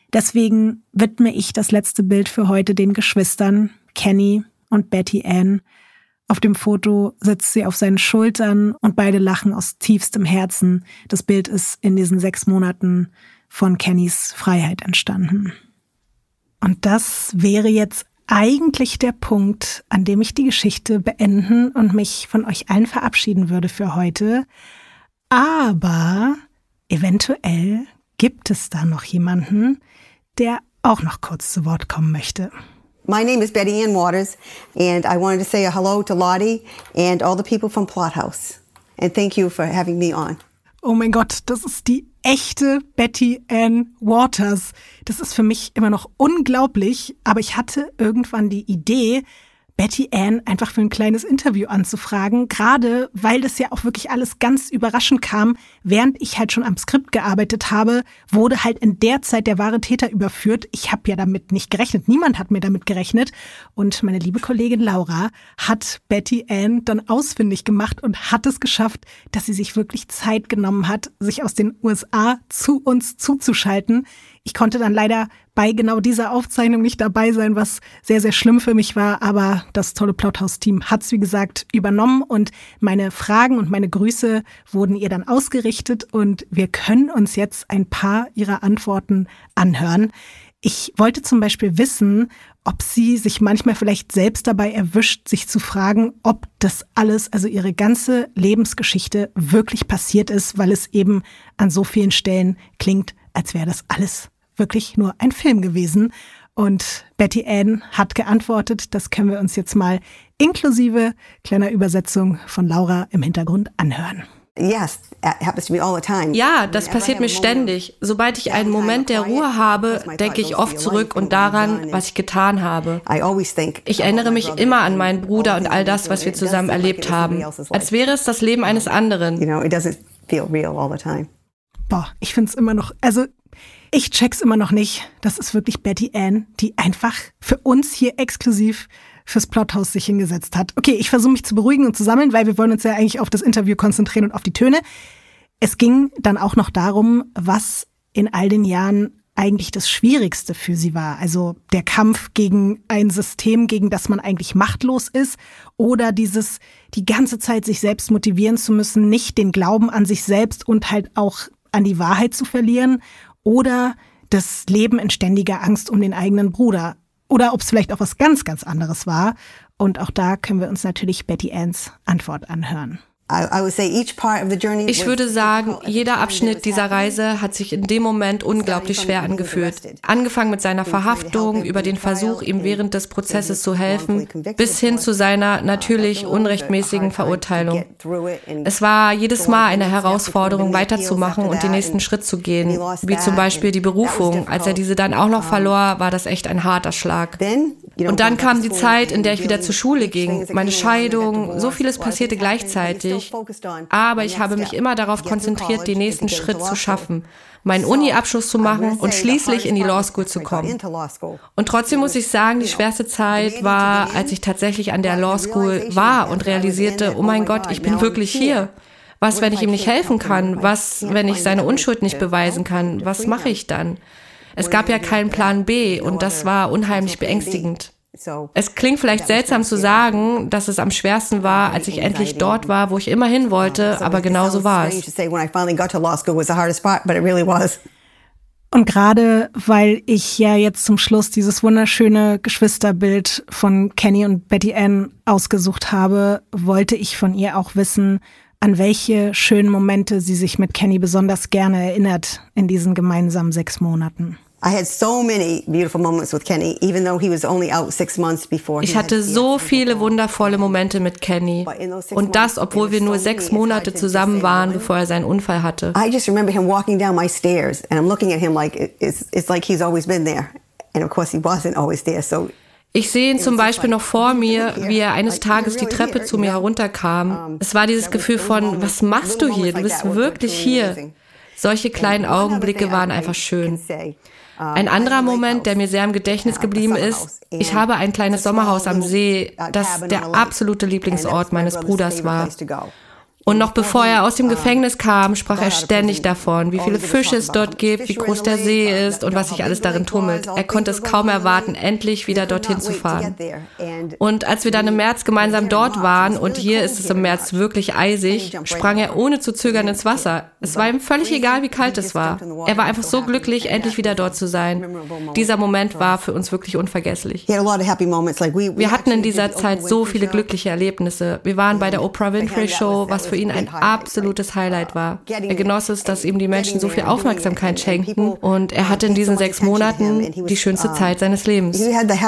S1: Deswegen widme ich das letzte Bild für heute den Geschwistern, Kenny und Betty Ann. Auf dem Foto sitzt sie auf seinen Schultern und beide lachen aus tiefstem Herzen. Das Bild ist in diesen 6 Monaten von Kennys Freiheit entstanden. Und das wäre jetzt eigentlich der Punkt, an dem ich die Geschichte beenden und mich von euch allen verabschieden würde für heute. Aber eventuell gibt es da noch jemanden, der auch noch kurz zu Wort kommen möchte.
S2: My name is Betty Ann Waters, and I wanted to say a hello to Lottie and all the people from Plot House. And thank you for having me on.
S1: Oh mein Gott, das ist die echte Betty Ann Waters. Das ist für mich immer noch unglaublich, aber ich hatte irgendwann die Idee, Betty Ann einfach für ein kleines Interview anzufragen, gerade weil das ja auch wirklich alles ganz überraschend kam. Während ich halt schon am Skript gearbeitet habe, wurde halt in der Zeit der wahre Täter überführt. Ich habe ja damit nicht gerechnet, niemand hat mir damit gerechnet. Und meine liebe Kollegin Laura hat Betty Ann dann ausfindig gemacht und hat es geschafft, dass sie sich wirklich Zeit genommen hat, sich aus den USA zu uns zuzuschalten. Ich konnte dann leider bei genau dieser Aufzeichnung nicht dabei sein, was sehr, sehr schlimm für mich war. Aber das tolle Plothouse-Team hat es, wie gesagt, übernommen. Und meine Fragen und meine Grüße wurden ihr dann ausgerichtet. Und wir können uns jetzt ein paar ihrer Antworten anhören. Ich wollte zum Beispiel wissen, ob sie sich manchmal vielleicht selbst dabei erwischt, sich zu fragen, ob das alles, also ihre ganze Lebensgeschichte wirklich passiert ist, weil es eben an so vielen Stellen klingt, als wäre das alles wirklich nur ein Film gewesen. Und Betty Ann hat geantwortet, das können wir uns jetzt mal inklusive kleiner Übersetzung von Laura im Hintergrund anhören.
S6: Ja, das passiert mir ständig. Sobald ich einen Moment der Ruhe habe, denke ich oft zurück und daran, was ich getan habe. Ich erinnere mich immer an meinen Bruder und all das, was wir zusammen erlebt haben, als wäre es das Leben eines anderen.
S1: Boah, ich find's immer noch, also ich check's immer noch nicht. Das ist wirklich Betty Ann, die einfach für uns hier exklusiv fürs Plothouse sich hingesetzt hat. Okay, ich versuche mich zu beruhigen und zu sammeln, weil wir wollen uns ja eigentlich auf das Interview konzentrieren und auf die Töne. Es ging dann auch noch darum, was in all den Jahren eigentlich das Schwierigste für sie war. Also der Kampf gegen ein System, gegen das man eigentlich machtlos ist, oder dieses, die ganze Zeit sich selbst motivieren zu müssen, nicht den Glauben an sich selbst und halt auch an die Wahrheit zu verlieren, oder das Leben in ständiger Angst um den eigenen Bruder. Oder ob es vielleicht auch was ganz, ganz anderes war. Und auch da können wir uns natürlich Betty Anns Antwort anhören.
S6: Ich würde sagen, jeder Abschnitt dieser Reise hat sich in dem Moment unglaublich schwer angefühlt. Angefangen mit seiner Verhaftung, über den Versuch, ihm während des Prozesses zu helfen, bis hin zu seiner natürlich unrechtmäßigen Verurteilung. Es war jedes Mal eine Herausforderung, weiterzumachen und den nächsten Schritt zu gehen, wie zum Beispiel die Berufung. Als er diese dann auch noch verlor, war das echt ein harter Schlag. Und dann kam die Zeit, in der ich wieder zur Schule ging, meine Scheidung, so vieles passierte gleichzeitig. Aber ich habe mich immer darauf konzentriert, den nächsten Schritt zu schaffen, meinen Uni-Abschluss zu machen und schließlich in die Law School zu kommen. Und trotzdem muss ich sagen, die schwerste Zeit war, als ich tatsächlich an der Law School war und realisierte, oh mein Gott, ich bin wirklich hier. Was, wenn ich ihm nicht helfen kann? Was, wenn ich seine Unschuld nicht beweisen kann? Was mache ich dann? Es gab ja keinen Plan B und das war unheimlich beängstigend. Es klingt vielleicht seltsam zu sagen, dass es am schwersten war, als ich endlich dort war, wo ich immer hin wollte, aber genau so war es.
S1: Und gerade weil ich ja jetzt zum Schluss dieses wunderschöne Geschwisterbild von Kenny und Betty Ann ausgesucht habe, wollte ich von ihr auch wissen, an welche schönen Momente sie sich mit Kenny besonders gerne erinnert in diesen gemeinsamen 6 Monaten.
S2: Ich
S6: hatte so viele wundervolle Momente mit Kenny. Und das, obwohl wir nur 6 Monate zusammen waren, bevor er seinen Unfall hatte.
S2: I just remember him walking down my stairs and I'm looking at him like it's like he's always been there. And of course he wasn't always there. So
S6: ich sehe ihn zum Beispiel noch vor mir, wie er eines Tages die Treppe zu mir herunterkam. Es war dieses Gefühl von, was machst du hier? Du bist wirklich hier. Solche kleinen Augenblicke waren einfach schön. Ein anderer Moment, der mir sehr im Gedächtnis geblieben ist, ich habe ein kleines Sommerhaus am See, das der absolute Lieblingsort meines Bruders war. Und noch bevor er aus dem Gefängnis kam, sprach er ständig davon, wie viele Fische es dort gibt, wie groß der See ist und was sich alles darin tummelt. Er konnte es kaum erwarten, endlich wieder dorthin zu fahren. Und als wir dann im März gemeinsam dort waren, und hier ist es im März wirklich eisig, sprang er ohne zu zögern ins Wasser. Es war ihm völlig egal, wie kalt es war. Er war einfach so glücklich, endlich wieder dort zu sein. Dieser Moment war für uns wirklich unvergesslich. Wir hatten in dieser Zeit so viele glückliche Erlebnisse. Wir waren bei der Oprah Winfrey Show, was für ihn ein absolutes Highlight war. Er genoss es, dass ihm die Menschen so viel Aufmerksamkeit schenkten, und er hatte in diesen 6 Monaten die schönste Zeit seines Lebens.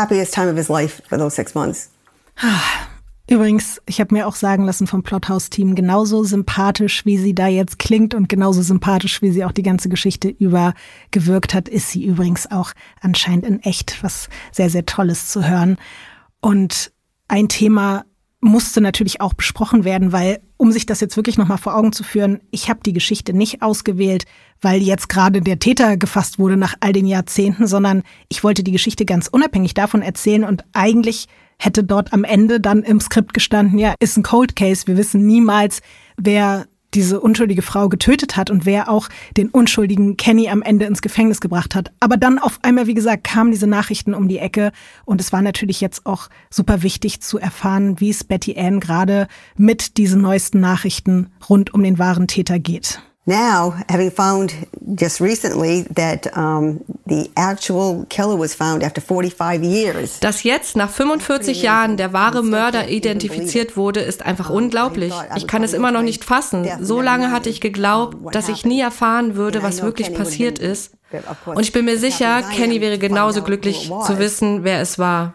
S1: Übrigens, ich habe mir auch sagen lassen vom Plothouse-Team, genauso sympathisch, wie sie da jetzt klingt und genauso sympathisch, wie sie auch die ganze Geschichte über gewirkt hat, ist sie übrigens auch anscheinend in echt, was sehr, sehr Tolles zu hören. Und ein Thema musste natürlich auch besprochen werden, weil, um sich das jetzt wirklich nochmal vor Augen zu führen, ich habe die Geschichte nicht ausgewählt, weil jetzt gerade der Täter gefasst wurde nach all den Jahrzehnten, sondern ich wollte die Geschichte ganz unabhängig davon erzählen, und eigentlich hätte dort am Ende dann im Skript gestanden, ja, ist ein Cold Case, wir wissen niemals, wer diese unschuldige Frau getötet hat und wer auch den unschuldigen Kenny am Ende ins Gefängnis gebracht hat. Aber dann auf einmal, wie gesagt, kamen diese Nachrichten um die Ecke, und es war natürlich jetzt auch super wichtig zu erfahren, wie es Betty Ann gerade mit diesen neuesten Nachrichten rund um den wahren Täter geht.
S2: Now, having found just recently that the actual killer was found after 45 years.
S6: Dass jetzt nach 45 Jahren der wahre Mörder identifiziert wurde, ist einfach unglaublich. Ich kann es immer noch nicht fassen. So lange hatte ich geglaubt, dass ich nie erfahren würde, was wirklich passiert ist. Und ich bin mir sicher, Kenny wäre genauso glücklich zu wissen, wer es war.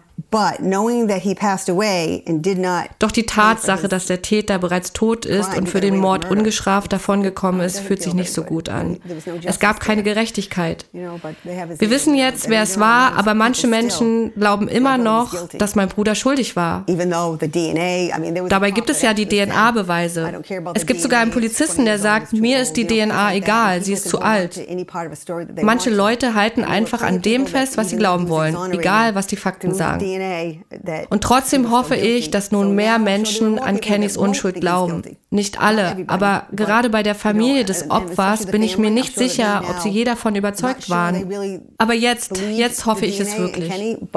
S6: Doch die Tatsache, dass der Täter bereits tot ist und für den Mord ungestraft davongekommen ist, fühlt sich nicht so gut an. Es gab keine Gerechtigkeit. Wir wissen jetzt, wer es war, aber manche Menschen glauben immer noch, dass mein Bruder schuldig war. Dabei gibt es ja die DNA-Beweise. Es gibt sogar einen Polizisten, der sagt, mir ist die DNA egal, sie ist zu alt. Manche Leute halten einfach an dem fest, was sie glauben wollen, egal was die Fakten sagen. Und trotzdem hoffe ich, dass nun mehr Menschen an Kennys Unschuld glauben. Nicht alle, aber gerade bei der Familie des Opfers bin ich mir nicht sicher, ob sie je davon überzeugt waren. Aber jetzt hoffe ich es wirklich.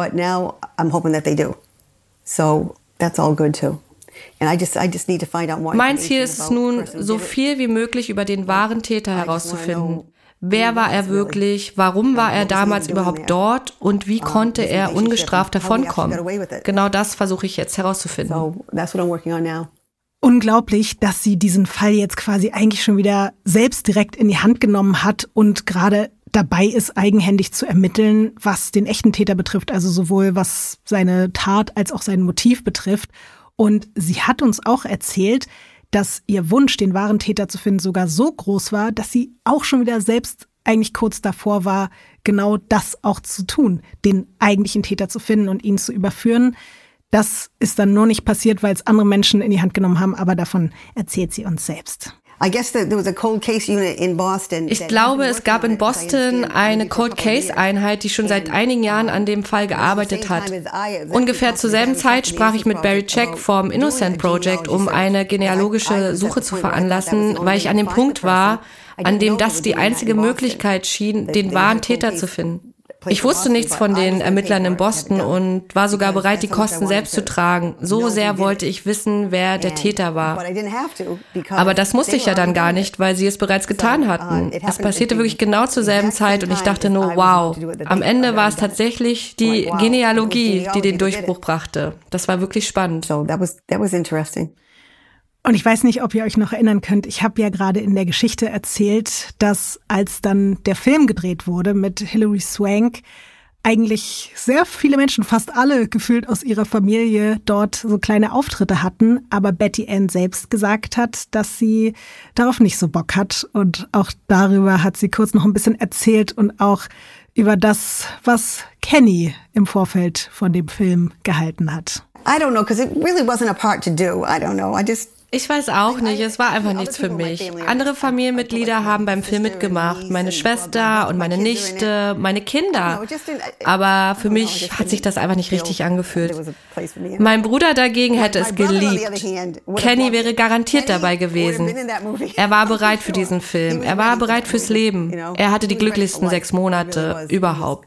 S6: Mein Ziel ist es nun, so viel wie möglich über den wahren Täter herauszufinden. Wer war er wirklich? Warum war er damals überhaupt dort? Und wie konnte er ungestraft davonkommen? Genau das versuche ich jetzt herauszufinden.
S1: Unglaublich, dass sie diesen Fall jetzt quasi eigentlich schon wieder selbst direkt in die Hand genommen hat und gerade dabei ist, eigenhändig zu ermitteln, was den echten Täter betrifft, also sowohl was seine Tat als auch sein Motiv betrifft. Und sie hat uns auch erzählt, dass ihr Wunsch, den wahren Täter zu finden, sogar so groß war, dass sie auch schon wieder selbst eigentlich kurz davor war, genau das auch zu tun, den eigentlichen Täter zu finden und ihn zu überführen. Das ist dann nur nicht passiert, weil es andere Menschen in die Hand genommen haben, aber davon erzählt sie uns selbst.
S6: Ich glaube, es gab in Boston eine Cold Case Einheit, die schon seit einigen Jahren an dem Fall gearbeitet hat. Ungefähr zur selben Zeit sprach ich mit Barry Check vom Innocent Project, um eine genealogische Suche zu veranlassen, weil ich an dem Punkt war, an dem das die einzige Möglichkeit schien, den wahren Täter zu finden. Ich wusste nichts von den Ermittlern in Boston und war sogar bereit, die Kosten selbst zu tragen. So sehr wollte ich wissen, wer der Täter war. Aber das musste ich ja dann gar nicht, weil sie es bereits getan hatten. Es passierte wirklich genau zur selben Zeit und ich dachte nur, wow. Am Ende war es tatsächlich die Genealogie, die den Durchbruch brachte. Das war wirklich spannend.
S1: Und ich weiß nicht, ob ihr euch noch erinnern könnt, ich habe ja gerade in der Geschichte erzählt, dass als dann der Film gedreht wurde mit Hilary Swank, eigentlich sehr viele Menschen, fast alle gefühlt aus ihrer Familie, dort so kleine Auftritte hatten, aber Betty Ann selbst gesagt hat, dass sie darauf nicht so Bock hat. Und auch darüber hat sie kurz noch ein bisschen erzählt und auch über das, was Kenny im Vorfeld von dem Film gehalten hat.
S2: I don't know, because it really wasn't a part to do. I don't know.
S6: Ich weiß auch nicht, es war einfach nichts für mich. Andere Familienmitglieder haben beim Film mitgemacht, meine Schwester und meine Nichte, meine Kinder. Aber für mich hat sich das einfach nicht richtig angefühlt. Mein Bruder dagegen hätte es geliebt. Kenny wäre garantiert dabei gewesen. Er war bereit für diesen Film, er war bereit fürs Leben. Er hatte die glücklichsten 6 Monate überhaupt.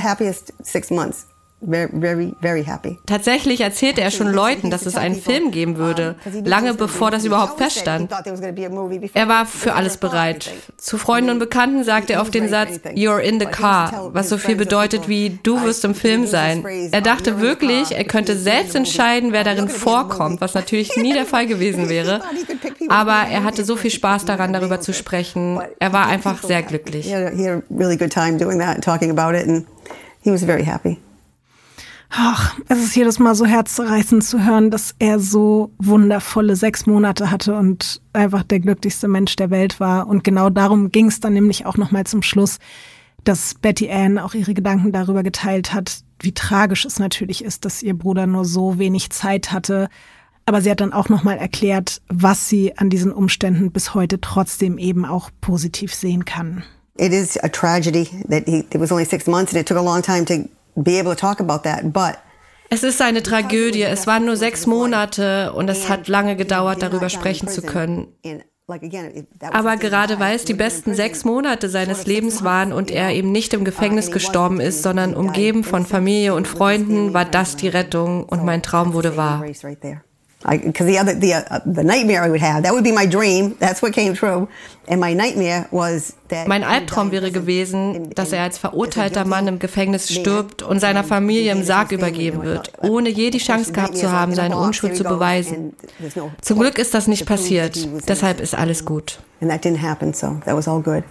S2: Very, very happy.
S6: Tatsächlich erzählte er schon Leuten, dass es einen Film geben würde, lange bevor das überhaupt feststand. Er war für alles bereit. Zu Freunden und Bekannten sagte er oft den Satz, "You're in the car", was so viel bedeutet wie, du wirst im Film sein. Er dachte wirklich, er könnte selbst entscheiden, wer darin vorkommt, was natürlich nie der Fall gewesen wäre. Aber er hatte so viel Spaß daran, darüber zu sprechen. Er war einfach sehr glücklich.
S2: He had a really good time doing that and talking about it, and he was very happy.
S1: Ach, es ist jedes Mal so herzzerreißend zu hören, dass er so wundervolle 6 Monate hatte und einfach der glücklichste Mensch der Welt war. Und genau darum ging es dann nämlich auch nochmal zum Schluss, dass Betty Ann auch ihre Gedanken darüber geteilt hat, wie tragisch es natürlich ist, dass ihr Bruder nur so wenig Zeit hatte. Aber sie hat dann auch nochmal erklärt, was sie an diesen Umständen bis heute trotzdem eben auch positiv sehen kann.
S2: It is a tragedy that it was only 6 months and it took a long time to be able to talk about that, but
S6: es ist eine Tragödie. Es waren nur 6 Monate und es hat lange gedauert, darüber sprechen zu können. Aber gerade weil es die besten 6 Monate seines Lebens waren und er eben nicht im Gefängnis gestorben ist, sondern umgeben von Familie und Freunden, war das die Rettung und mein Traum wurde wahr.
S2: Because the nightmare I would have, that would be my dream. That's what came true. And my nightmare was that
S6: mein Albtraum wäre gewesen, dass er als verurteilter Mann im Gefängnis stirbt und seiner Familie im Sarg übergeben wird, ohne je die Chance gehabt zu haben, seine Unschuld zu beweisen. Zum Glück ist das nicht passiert. Deshalb ist alles gut.
S2: And that didn't happen, so that was all good.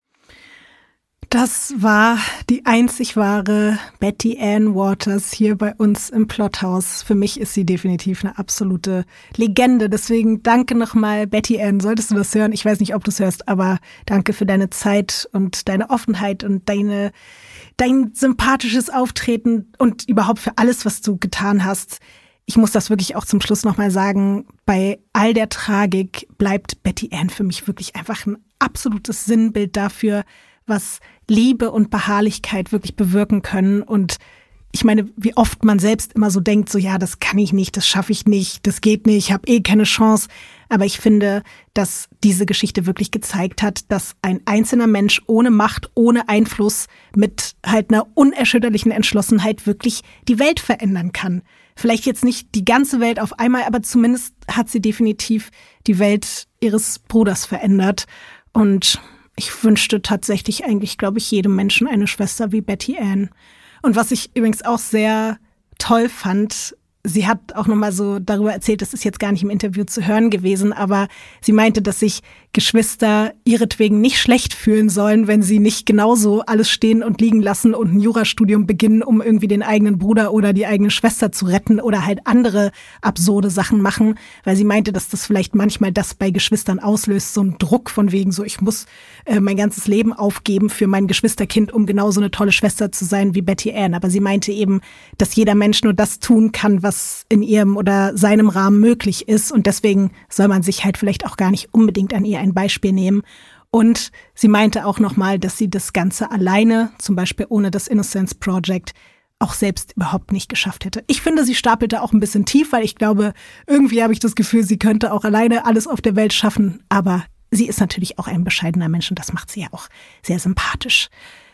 S1: Das war die einzig wahre Betty Ann Waters hier bei uns im Plothaus. Für mich ist sie definitiv eine absolute Legende. Deswegen danke nochmal, Betty Ann. Solltest du das hören? Ich weiß nicht, ob du es hörst, aber danke für deine Zeit und deine Offenheit und dein sympathisches Auftreten und überhaupt für alles, was du getan hast. Ich muss das wirklich auch zum Schluss nochmal sagen. Bei all der Tragik bleibt Betty Ann für mich wirklich einfach ein absolutes Sinnbild dafür, was Liebe und Beharrlichkeit wirklich bewirken können. Und ich meine, wie oft man selbst immer so denkt, so ja, das kann ich nicht, das schaffe ich nicht, das geht nicht, ich habe keine Chance. Aber ich finde, dass diese Geschichte wirklich gezeigt hat, dass ein einzelner Mensch ohne Macht, ohne Einfluss, mit halt einer unerschütterlichen Entschlossenheit wirklich die Welt verändern kann. Vielleicht jetzt nicht die ganze Welt auf einmal, aber zumindest hat sie definitiv die Welt ihres Bruders verändert. Und ich wünschte tatsächlich eigentlich, glaube ich, jedem Menschen eine Schwester wie Betty Ann. Und was ich übrigens auch sehr toll fand, sie hat auch nochmal so darüber erzählt, das ist jetzt gar nicht im Interview zu hören gewesen, aber sie meinte, dass sich Geschwister ihretwegen nicht schlecht fühlen sollen, wenn sie nicht genauso alles stehen und liegen lassen und ein Jurastudium beginnen, um irgendwie den eigenen Bruder oder die eigene Schwester zu retten oder halt andere absurde Sachen machen, weil sie meinte, dass das vielleicht manchmal das bei Geschwistern auslöst, so ein Druck von wegen so, ich muss mein ganzes Leben aufgeben für mein Geschwisterkind, um genauso eine tolle Schwester zu sein wie Betty Ann. Aber sie meinte eben, dass jeder Mensch nur das tun kann, was in ihrem oder seinem Rahmen möglich ist und deswegen soll man sich halt vielleicht auch gar nicht unbedingt an ihr ein Beispiel nehmen. Und sie meinte auch nochmal, dass sie das Ganze alleine, zum Beispiel ohne das Innocence Project, auch selbst überhaupt nicht geschafft hätte. Ich finde, sie stapelte auch ein bisschen tief, weil ich glaube, irgendwie habe ich das Gefühl, sie könnte auch alleine alles auf der Welt schaffen. Aber sie ist natürlich auch ein bescheidener Mensch und das macht sie ja auch sehr sympathisch.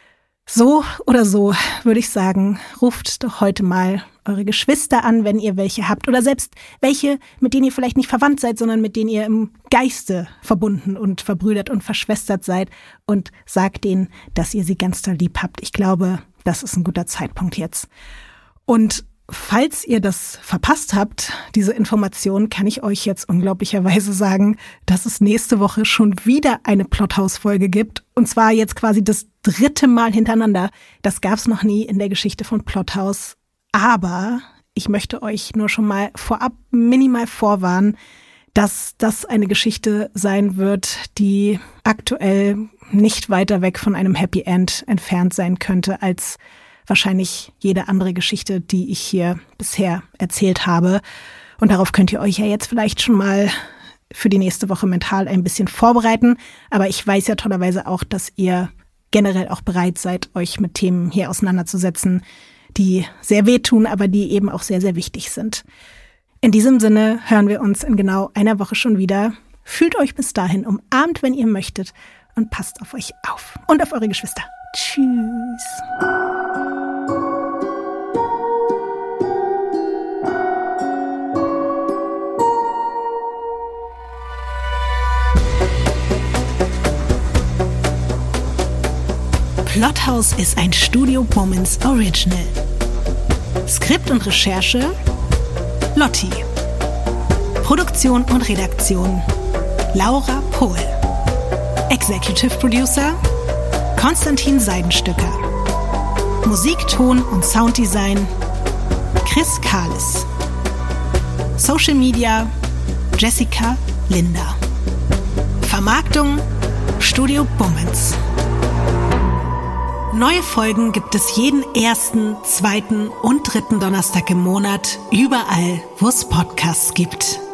S1: So oder so würde ich sagen, ruft doch heute mal eure Geschwister an, wenn ihr welche habt. Oder selbst welche, mit denen ihr vielleicht nicht verwandt seid, sondern mit denen ihr im Geiste verbunden und verbrüdert und verschwestert seid. Und sagt denen, dass ihr sie ganz doll lieb habt. Ich glaube, das ist ein guter Zeitpunkt jetzt. Und falls ihr das verpasst habt, diese Information, kann ich euch jetzt unglaublicherweise sagen, dass es nächste Woche schon wieder eine Plothouse-Folge gibt. Und zwar jetzt quasi das 3. Mal hintereinander. Das gab's noch nie in der Geschichte von Plothouse. Aber ich möchte euch nur schon mal vorab minimal vorwarnen, dass das eine Geschichte sein wird, die aktuell nicht weiter weg von einem Happy End entfernt sein könnte als wahrscheinlich jede andere Geschichte, die ich hier bisher erzählt habe. Und darauf könnt ihr euch ja jetzt vielleicht schon mal für die nächste Woche mental ein bisschen vorbereiten. Aber ich weiß ja tollerweise auch, dass ihr generell auch bereit seid, euch mit Themen hier auseinanderzusetzen, die sehr wehtun, aber die eben auch sehr, sehr wichtig sind. In diesem Sinne hören wir uns in genau einer Woche schon wieder. Fühlt euch bis dahin umarmt, wenn ihr möchtet, und passt auf euch auf und auf eure Geschwister. Tschüss. Plothouse ist ein Studio Bummens Original. Skript und Recherche Lotti. Produktion und Redaktion Laura Pohl. Executive Producer Konstantin Seidenstücker. Musik, Ton und Sounddesign Chris Kahles. Social Media Jessica Linder. Vermarktung Studio Bummens. Neue Folgen gibt es jeden 1., 2. und 3. Donnerstag im Monat, überall, wo es Podcasts gibt.